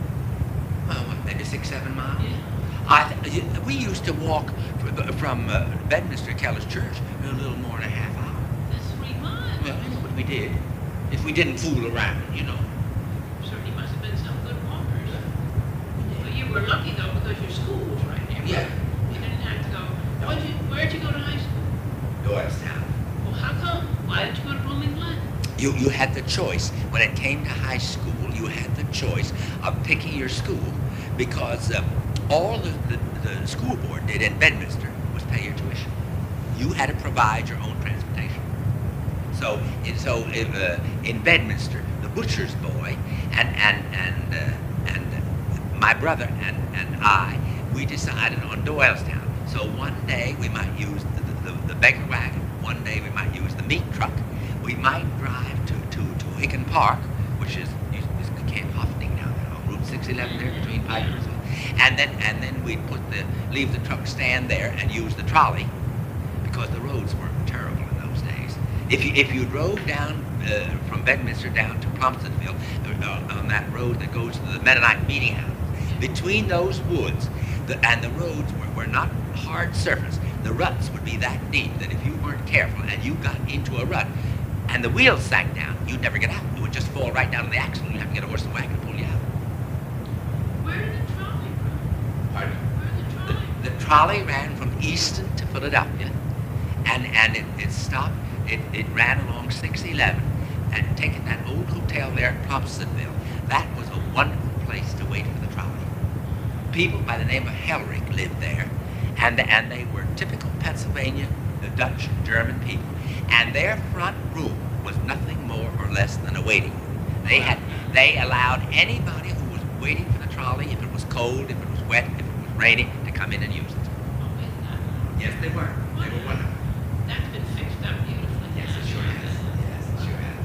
well, what, maybe six, seven miles? Yeah. I th- we used to walk fr- from uh, Bedminster to Kellis Church in a little more than a half hour. That's three miles. Well, I know what we did. If we didn't fool around, you know. Certainly must have been some good walkers. But you were lucky though because your school was right there. Yeah. You didn't have to go. Where'd you, where'd you go to high school? Doylestown. Well, how come? Why didn't you go to Blooming Glen? You, you had the choice. When it came to high school, you had the choice of picking your school because uh, all the, the, the school board did in Bedminster was pay your tuition. You had to provide your own transportation. So, in, so if, uh, in Bedminster, the butcher's boy and and and uh, and uh, my brother and, and I, we decided on Doylestown. So one day we might use the, the, the beggar wagon. One day we might use the meat truck. We might drive to, to, to Hicken Park, which is, is, is Camp Hoffning now, on Route six eleven there between Piper's. And then and then we'd put the leave the truck stand there and use the trolley because the roads were terrible in those days. If you if you drove down uh, from Bedminster down to Promptonville uh, on that road that goes to the Mennonite Meeting House, between those woods, the, and the roads were, were not hard surface. The ruts would be that deep that if you weren't careful and you got into a rut and the wheels sank down, you'd never get out. It would just fall right down to the axle. You'd have to get a horse and wagon to pull you out. Where did the trolley run? Pardon? Where did the trolley? The, the trolley ran from Easton to Philadelphia, and and it, it stopped. It, it ran along six eleven, and taking that old hotel there at Thompsonville. That was a wonderful place to wait for the trolley. People by the name of Hellrick lived there, and and they were typical Pennsylvania, the Dutch, German people, and their front room was nothing more or less than a waiting room. They had they allowed anybody who was waiting for the trolley, if it was cold, if it was wet, if it was rainy, to come in and use it. Oh, isn't that? Yes, they were. They were wonderful. That's been fixed up beautifully. Yes, it sure has. Yes, it sure has.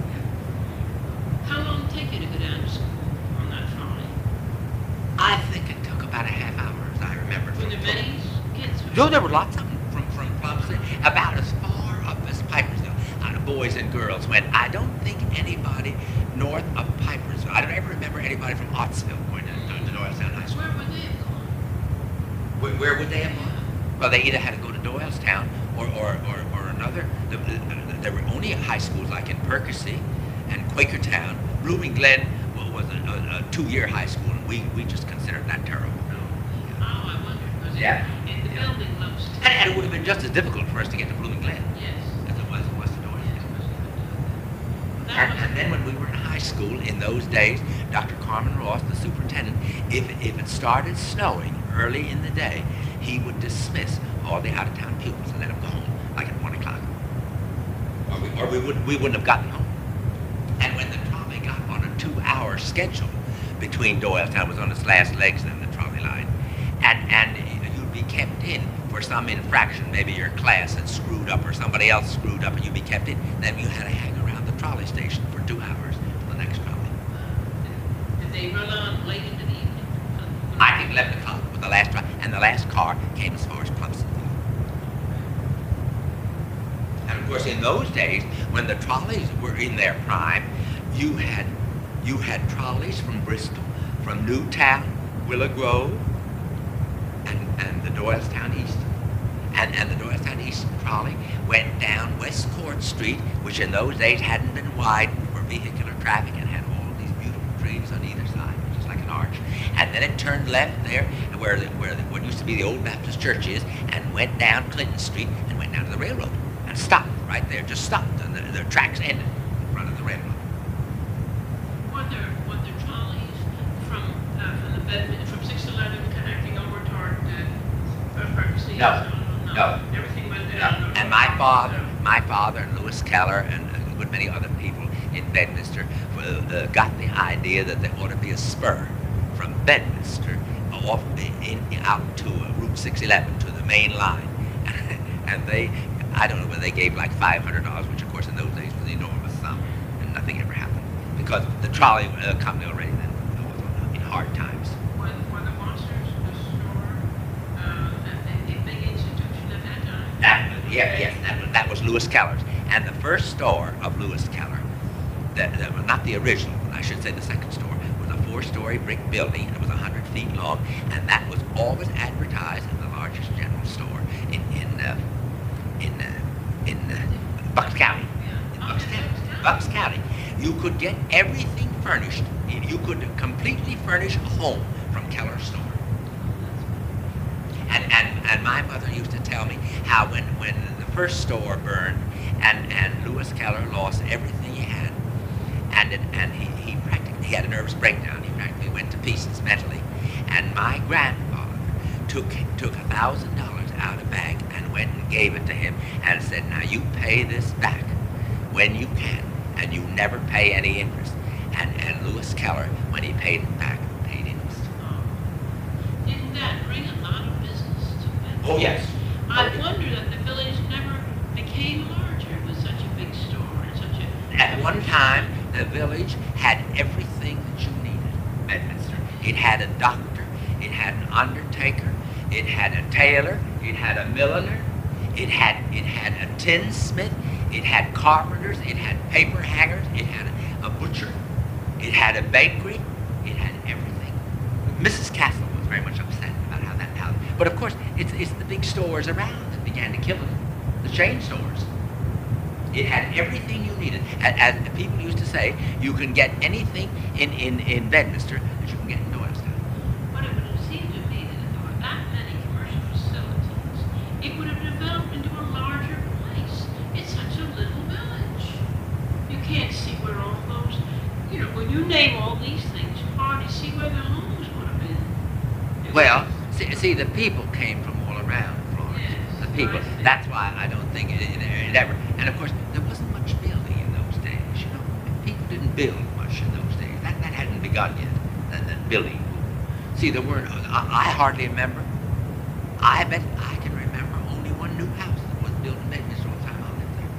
How long did it take you to go down to school on that trolley? I think it took about a half hour, as I remember. Were there many kids? who- No, there were lots of them from from Plumstead, about as far up as Pipersville. Uh, boys and girls went. I don't think anybody north of Pipersville. I don't ever remember anybody from Ottsville going to, to, to Doylestown High School. Where were they going? Where, where would they have gone? Well, they either had to go to Doylestown or or, or, or another. The, the, the, there were only high schools like in Percy and Quakertown. Blooming Glen wa- was a, a, a two-year high school, and we, we just considered that terrible. Oh, I wondered, because Yeah. it, the building looks... And, and it would have been just as difficult for us to get to Blooming Glen Yes. as it was, it was to Doylestown. Yes, it was good. That And, was- and then when we were in high school in those days, Doctor Carmen Ross, the superintendent, if, if it started snowing early in the day, he would dismiss all the out-of-town pupils and let them go home, like at one o'clock. Or we, or we, would, we wouldn't have gotten home. And when the trolley got on a two-hour schedule between Doylestown, was on its last legs then, the trolley line, and, and you'd be kept in for some infraction, maybe your class had screwed up or somebody else screwed up and you'd be kept in, then you had to hang around the trolley station for two hours for the next trolley. Did they run on late into the evening? I think eleven o'clock was the last trolley, and the last car came as far as Plumstead. And of course, in those days, when the trolleys were in their prime, you had you had trolleys from Bristol, from Newtown, Willow Grove, and, and the Doylestown East. And, and the Doylestown East trolley went down West Court Street, which in those days hadn't been widened for vehicular traffic and had all these beautiful trees on either side, which is like an arch. And then it turned left there, where, the, where the, what used to be the old Baptist church is, and went down Clinton Street and went down to the railroad. And stopped right there, just stopped, and the, the tracks ended in front of the railroad. Were there, were there trolleys from, uh, from the Bedford, from six eleven connecting over toward uh, Berkeley? No. No. Everything went No. down. And my father, my father and Lewis Keller and a good many other people in Bedminster uh, got the idea that there ought to be a spur from Bedminster off in, in, out to uh, Route six eleven to the main line. And they, I don't know whether they gave like five hundred dollars, which of course in those days was an enormous sum, and nothing ever happened because the trolley uh, company already then was in hard times. Were, were the Monsters a store, uh, a, a big institution at that time? That, yeah, yes, that was, that was Lewis Keller's. And the first store of Lewis Keller, that, that was not the original one, I should say the second store, was a four-story brick building, and it was one hundred feet long, and that was always advertised as the largest general store in, in, uh, in, uh, in uh, Bucks County. In Bucks County. Bucks County. You could get everything furnished. You could completely furnish a home from Keller's store. And, and, and my mother used to tell me how when, when the first store burned and, and Lewis Keller lost everything he had, and, it, and he, he practically, he had a nervous breakdown. He practically went to pieces mentally. And my grandfather took took a thousand dollars out of bank and went and gave it to him and said, now you pay this back when you can, and you never pay any interest. And, and Lewis Keller, when he paid it back, paid interest. Oh. Didn't that bring a lot of business to Bedford? Oh, yes. I wonder that the village never became larger with such a big store and such a... At one time, the village had everything that you needed, Bedminster. It had a doctor, it had an undertaker, it had a tailor, it had a milliner, it had it had a tinsmith, it had carpenters, it had paper hangers, it had a, a butcher, it had a bakery, it had everything. Missus Castle was very much upset about how that happened. But of course, it's, it's the big stores around that began to kill it, the chain stores. It had everything you needed. As, as people used to say, you can get anything in, in, in Bedminster that you can get in Doylestown. But it would have seemed to me that if there were that many commercial facilities, it would have developed into a larger place. It's such a little village. You can't see where all those, you know, when you name all these things, you hardly see where the homes would have been. It Well, was- see, see, the people came from all around Florence. Yes, The people. I see. That's why I don't think it, it, it ever. And of course, there wasn't much building in those days. You know, people didn't build much in those days. That that hadn't begun yet. That, that building. See, there weren't. I, I hardly remember. I bet I can remember only one new house that was built in Bedminster all the time I lived there.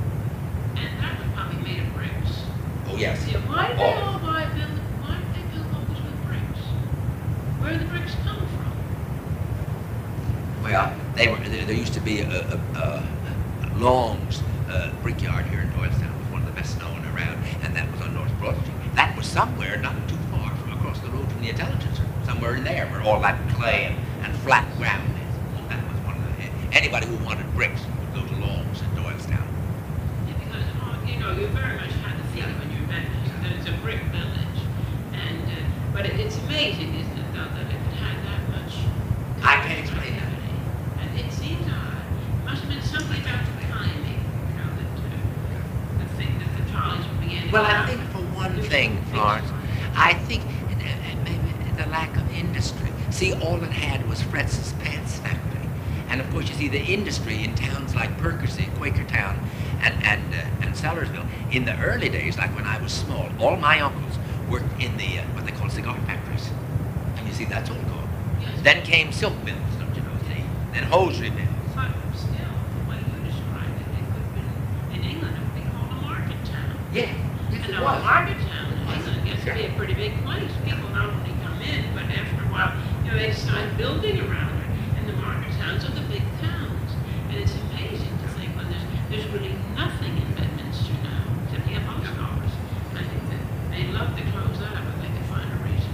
And that was probably made of bricks. Oh yes. Yeah, why did they Oh. all buy build? Why did they build homes with bricks? Where did the bricks come from? Well, they were. There, there used to be a, a, a Long's uh, brickyard here in Doylestown. It was one of the best known around, and that was on North Broad Street. That was somewhere not too far from across the road from the Intelligencer, somewhere in there where all that clay and, and flat ground is. That was one of the. Anybody who wanted bricks would go to Long's in Doylestown. Yeah, because, oh, you know, you very much had the feeling when you met that it's a brick village. And, uh, but it, it's amazing, isn't it, though, that it had that much. I can't explain that. activity. And it seems odd. It must have been something about the timing, you know, that uh, the thing that the trolleys began. Well, I think for one thing. see, all it had was Fred's Pants Factory. And of course, you see, the industry in towns like Percy, Quakertown, and, and, uh, and Sellersville, in the early days, like when I was small, all my uncles worked in the, uh, what they call cigar factories. And you see, that's all gone. Yes. Then came silk mills, don't you know, see? Then hosiery mills. But still, the way you described it, it could have been, in England, it would be called a market town. Yeah, yes, And it a was. market town in England gets Sure. to be a pretty big place. People not only come in, but after a while, you know, they start building around it. And the market towns are the big towns. And it's amazing to think when there's, there's really nothing in Bedminster now, except the post office. And I think that they'd love to close that up if they could find a reason.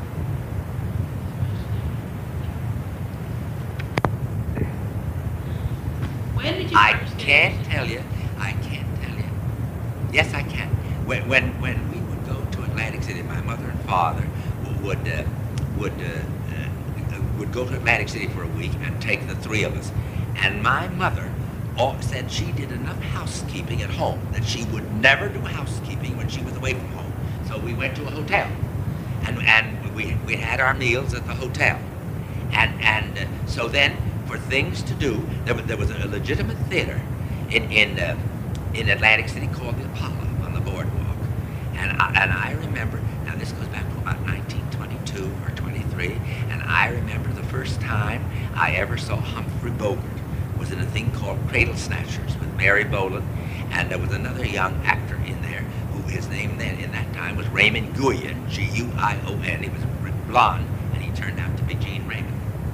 When did you I first get can't into- tell you. I can't tell you. Yes, I can. When when when we would go to Atlantic City, my mother and father w- would uh, would uh, uh, would go to Atlantic City for a week and take the three of us. And my mother al- said she did enough housekeeping at home that she would never do housekeeping when she was away from home. So we went to a hotel, and and we we had our meals at the hotel, and and uh, so then. For things to do, there was, there was a legitimate theater in in uh, in Atlantic City called the Apollo on the boardwalk, and I, and I remember, now this goes back to about nineteen twenty-two or twenty-three, and I remember the first time I ever saw Humphrey Bogart was in a thing called Cradle Snatchers with Mary Boland, and there was another young actor in there who his name then in that time was Raymond Guion, G U I O N. He was blonde, and he turned out to be Gene Raymond.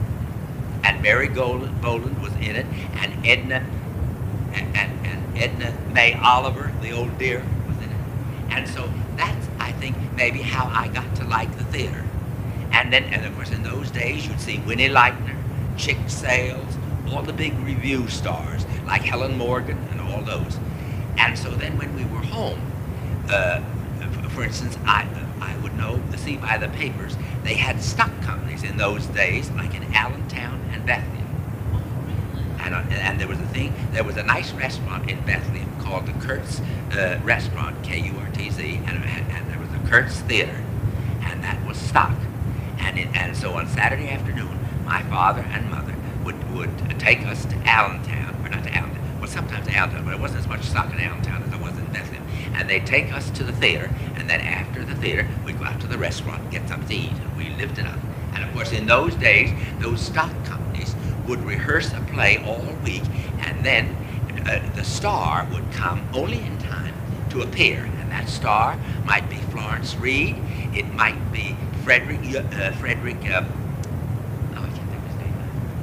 And Mary Golan- Boland was in it, and Edna and, and, and Edna May Oliver, the old dear, was in it. And so that's, I think, maybe how I got to like the theater. And then, and of course, in those days, you'd see Winnie Leitner, Chick Sales, all the big review stars, like Helen Morgan and all those. And so then when we were home, uh, for instance, I, I would know, see by the papers, they had stock companies in those days, like in Allentown and Bethlehem. Oh, really? And, uh, and there was a thing, there was a nice restaurant in Bethlehem called the Kurtz uh, Restaurant, K U R T Z, and, and, and there was the Kurtz Theater, and that was stock. And, it, and so on Saturday afternoon, my father and mother would, would take us to Allentown, or not to Allentown, well, sometimes Allentown, but it wasn't as much stock in Allentown as there was in Bethlehem. And they'd take us to the theater, and then after the theater, we'd go out to the restaurant and get something to eat, and we lived it up. And of course, in those days, those stock companies would rehearse a play all week, and then uh, the star would come only in time to appear. And that star might be Florence Reed, it might be Frederick, uh, Frederick, uh, oh, I can't think of his name.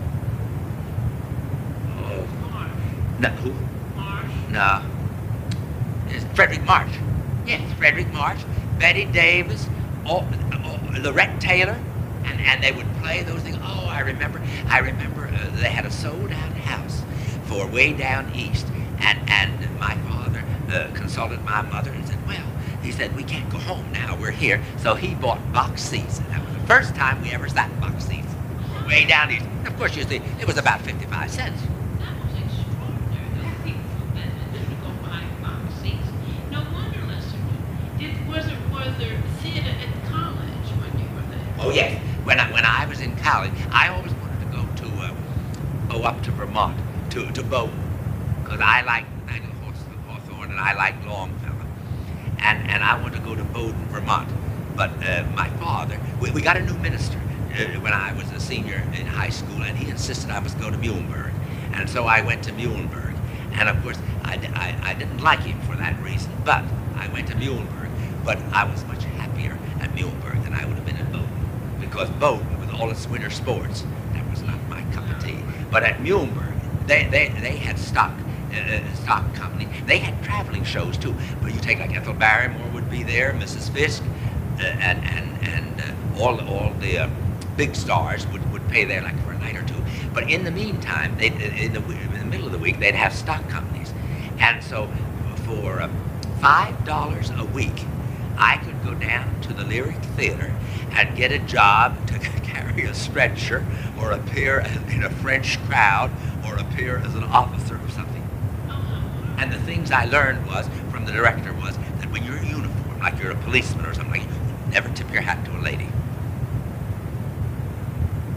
Oh, Marsh. no, who? Marsh. No. It's Frederick March. Yes, Frederick March, Betty Davis, all, all, Lorette Taylor, and, and they would play those things. Oh, I remember, I remember uh, they had a sold-out house for way down east, and, and my father uh, consulted my mother and said, well, he said, we can't go home now, we're here. So he bought box seats, and that was the first time we ever sat in box seats, way down east. And of course, you see, it was about fifty-five cents. That was extraordinary. Those people from Bedminster to go buy box seats. No wonder, Lester. Did, was there, was there theater at college when you were there? Oh yes. When I when I was in college, I always wanted to go to uh, go up to Vermont to to Bowdoin, because I liked Nathaniel Hawthorne and I liked Longfellow, and and I wanted to go to Bowdoin, Vermont. But uh, my father, we, we got a new minister uh, when I was a senior in high school, and he insisted I must go to Muhlenberg, and so I went to Muhlenberg, and of course I, I, I didn't like him for that reason, but I went to Muhlenberg, but I was much happier at Muhlenberg than I would have been at Bowdoin, because Bowdoin, with all its winter sports, that was not my cup of tea. But at Muhlenberg, they, they, they had stock, uh, stock company. They had traveling shows too. But you take like Ethel Barrymore would be there, Missus Fisk, uh, and and and uh, all all the uh, big stars would, would pay there like for a night or two. But in the meantime, they in the in the middle of the week they'd have stock companies, and so for uh, five dollars a week, I could go down to the Lyric Theater and get a job to carry a stretcher or appear in a French crowd or appear as an officer or something. And the things I learned was, from the director, was that when you're in uniform, like you're a policeman or something, you never tip your hat to a lady.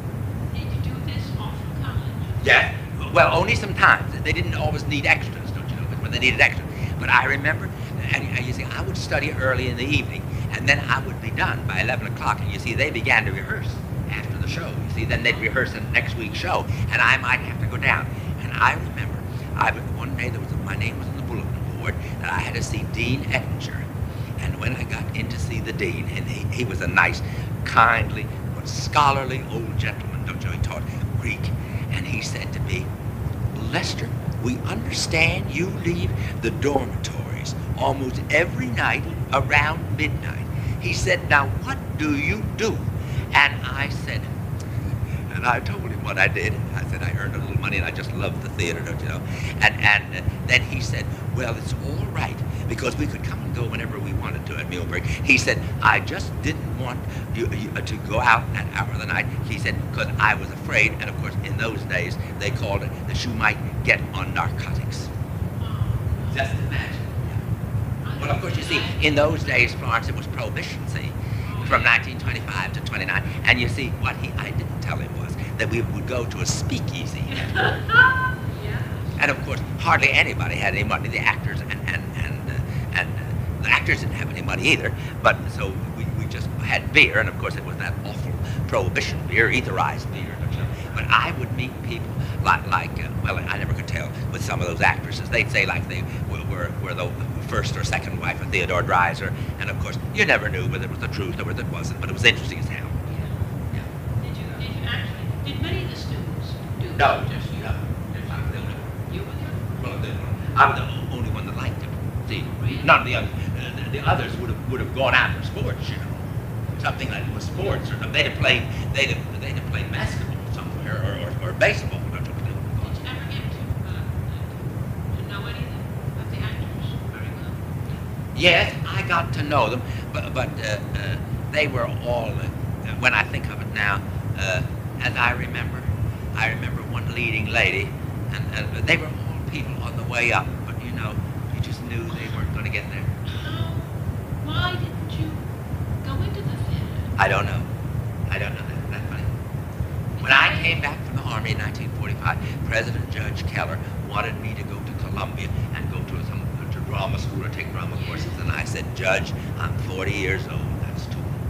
Yeah. Well, only sometimes. They didn't always need extras, don't you know? But when they needed extras. But I remember, and, and you see, I would study early in the evening, and then I would be done by eleven o'clock. And you see, they began to rehearse after the show. You see, then they'd rehearse the next week's show, and I might have to go down. And I remember, I one day there was a, my name was on the bulletin board that I had to see Dean Ettinger. And when I got in to see the dean, and he, he was a nice, kindly, but scholarly old gentleman, don't you know, he taught Greek, and he said to me, Lester, we understand you leave the dormitories almost every night around midnight. He said, now what do you do? And I said, and I told him what I did. I said, I earned a little money and I just loved the theater, don't you know? And, and uh, then he said, well, it's all right, because we could come and go whenever we wanted to at Muhlenberg. He said, I just didn't want you, you uh, to go out that hour of the night. He said, because I was afraid, and of course in those days they called it that you might get on narcotics. Just imagine. Yeah. Well, of course, you see, in those days, Florence, it was prohibition, see, from nineteen twenty-five to twenty-nine. And you see, what he I didn't tell him was that we would go to a speakeasy. Yeah. And of course, hardly anybody had any money. The actors and and and uh, and uh, the actors didn't have any money either. But so we, we just had beer, and of course it was that awful prohibition beer, etherized beer. But I would meet people like like uh, well, I never could tell with some of those actresses. They'd say like they were were, were the first or second wife of Theodore Dreiser, and of course you never knew whether it was the truth or whether it wasn't. But it was interesting as hell. Yeah. Yeah. Did you did you actually did many of the students do No, that? Just you? no. I'm the only one. You were the only Well, the- I'm the only one that liked it. See, Really? none of the others. Uh, the, the others would have would have gone out for sports, you know, something like it was sports, or something. They'd have played they'd have they'd have played basketball somewhere, or, or, or baseball. Don't you know? Did you ever get to, uh, to know anything of the actors very well? Yes, I got to know them, but but uh, uh, they were all. Uh, when I think of it now, uh, as I remember, I remember one leading lady, and, and they were all people on the way up. But you know, you just knew they weren't going to get there. How, why didn't you go into the theater? I don't know. I don't know that. That's funny. When I came back from the Army in nineteen forty-five, President Judge Keller wanted me to go to Columbia and go to some to drama school or take drama courses, and I said, Judge, I'm forty years old. That's too old.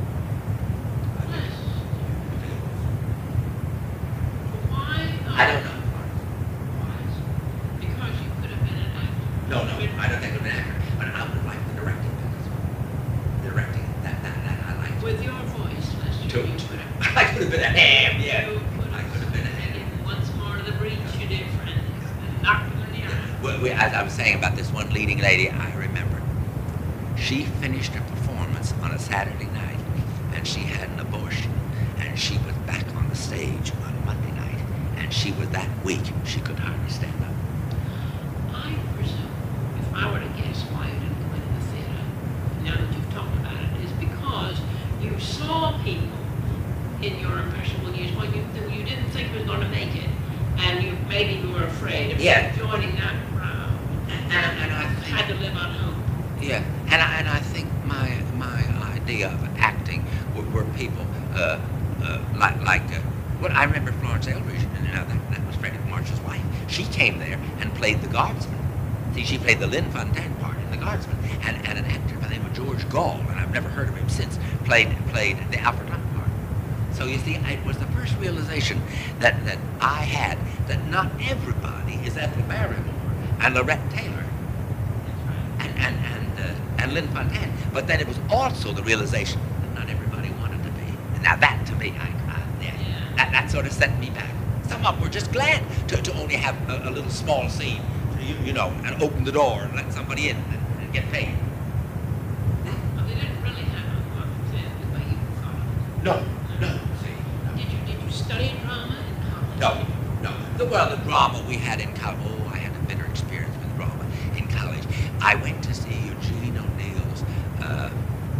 Why? I don't know. Because you could have been an actor. No, no, I don't think I'm an actor, but I would like the directing business. Directing, that, that, that I like. With your voice, Lester, Too. you could have. I could have been a ham, yeah. You could I could have been a ham. And once more to the breach, you did, friends. And knocked him in the eye. Well, we, as I was saying about this one leading lady, I remember she finished a performance on a Saturday night, and she had an abortion, and she was back on the stage on Monday night, and she was that weak she could hardly stand up. I presume, if I were to guess why you didn't go into the theater, now that you've talked about it, is because you saw people in your impressionable years when you you didn't think was going to make it, and you maybe you were afraid of Yeah. joining that crowd, And, and, and I think, had to live on hope. yeah, and I, and I think my my idea of acting were, were people uh, uh, like like uh, well, I remember Florence Eldridge, and you know, that, that was Frederick Marshall's wife. She came there and played the guardsman. See, she played the Lynn Fontaine part in the guardsman, and, and an actor by the name of George Gall, and I've never heard of him since, played played the Alfred Lunt part. So you see, it was the first realization that, that I had that not everybody is Ethel Barrymore and Lorette Taylor and and and, uh, and Lynn Fontaine, but then it was also the realization that not everybody wanted to be. And now that to me, I, I yeah, Yeah. that, that sort of set me back. Some of them were just glad to, to only have a, a little small scene, you, you know, and open the door and let somebody in and, and get paid. Well, they didn't really have a lot of theater the way you thought. No, no. See, no. Did you did you study drama in college? No, no. The, well, the drama we had in college, oh, I had a bitter experience with drama in college. I went to see Eugene O'Neill's uh,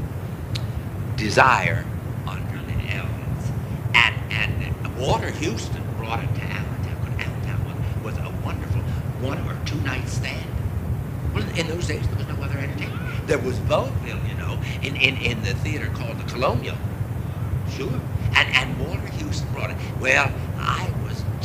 Desire on Berlin Elms, and, and Walter Houston brought it to Allentown. Allentown was, was a wonderful one or two night stand. Well, in those days, there was no other entertainment. There was vaudeville, you know, in, in, in the theater called the Colonial. Sure. And, and Walter Houston brought it. Well, I was just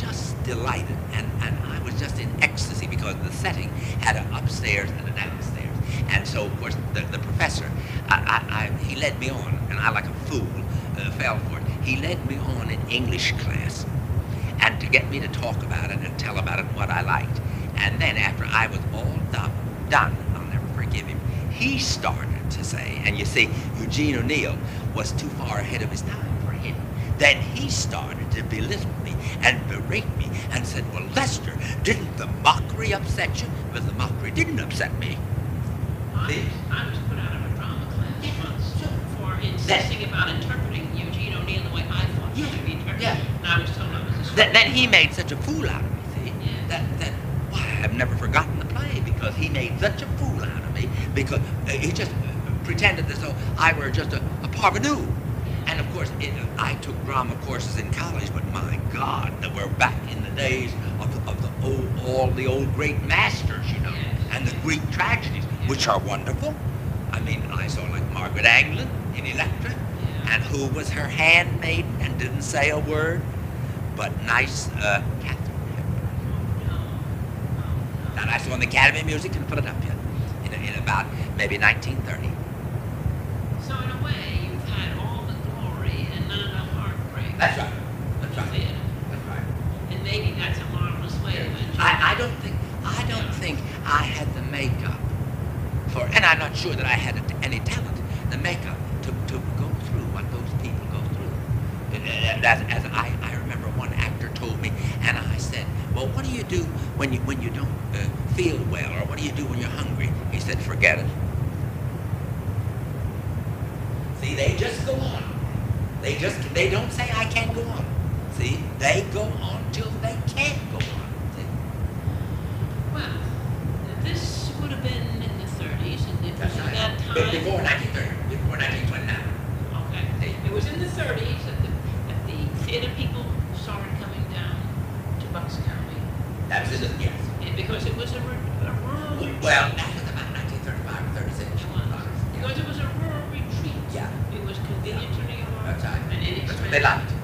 delighted, and, and I was just in ecstasy because the setting had an upstairs and a downstairs. And so, of course, the, the professor, I, I, I, he led me on, and I, like a fool, uh, fell for it. He led me on in English class, and to get me to talk about it and tell about it what I liked. And then after I was all done, done, I'll never forgive him, he started to say, and you see, Eugene O'Neill was too far ahead of his time for him. Then he started to belittle me and berate me and said, well, Lester, didn't the mockery upset you? Well, the mockery didn't upset me. I was, I was put out of a drama class once for insisting about interpreting Eugene O'Neill the way I thought he Yeah, should be interpreted. yeah. And I was told I was a Th- then he made such a fool out of me, see? Yeah. That, that, why, I've never forgotten the play because he made such a fool out of me because uh, he just uh, pretended as though I were just a, a parvenu. And of course, it, uh, I took drama courses in college, but my God, that we're back in the days of, the, of the old, all the old great masters, you know, Yes. and the Greek tragedies, which are wonderful. I mean, I saw like Margaret Anglin in Electra, Yeah. and who was her handmaiden and didn't say a word, but nice uh, Catherine Hepburn. No. No, no. That I saw in the Academy of Music in Philadelphia in, in about maybe nineteen thirty. So in a way, you've had all the glory and none of the heartbreak. That's right. That's right. Yeah. That's right. And maybe that's a marvelous way of enjoying I, I don't think I don't think I had the makeup for, and I'm not sure that I had any talent, the makeup to, to go through what those people go through. And as, as I, I remember one actor told me, and I said, well, what do you do when you when you don't uh, feel well, or what do you do when you're hungry? He said, forget it. See, they just go on. They just they don't say I can't go on. See, they go on till they can't go on. See? Well, this would have been in the thirties, and it was That's at right. that time. Before nineteen thirty, before nineteen twenty-nine. Okay. It was in the thirties that the, that the theater people started coming down to Bucks County. That was in the, yes. And because it was a, ru- a rural retreat. Well, that was about nineteen thirty-five or thirty-six. It was. Because it was a rural retreat. Yeah. It was convenient to New York. That's right. And That's what inexpensive. they liked.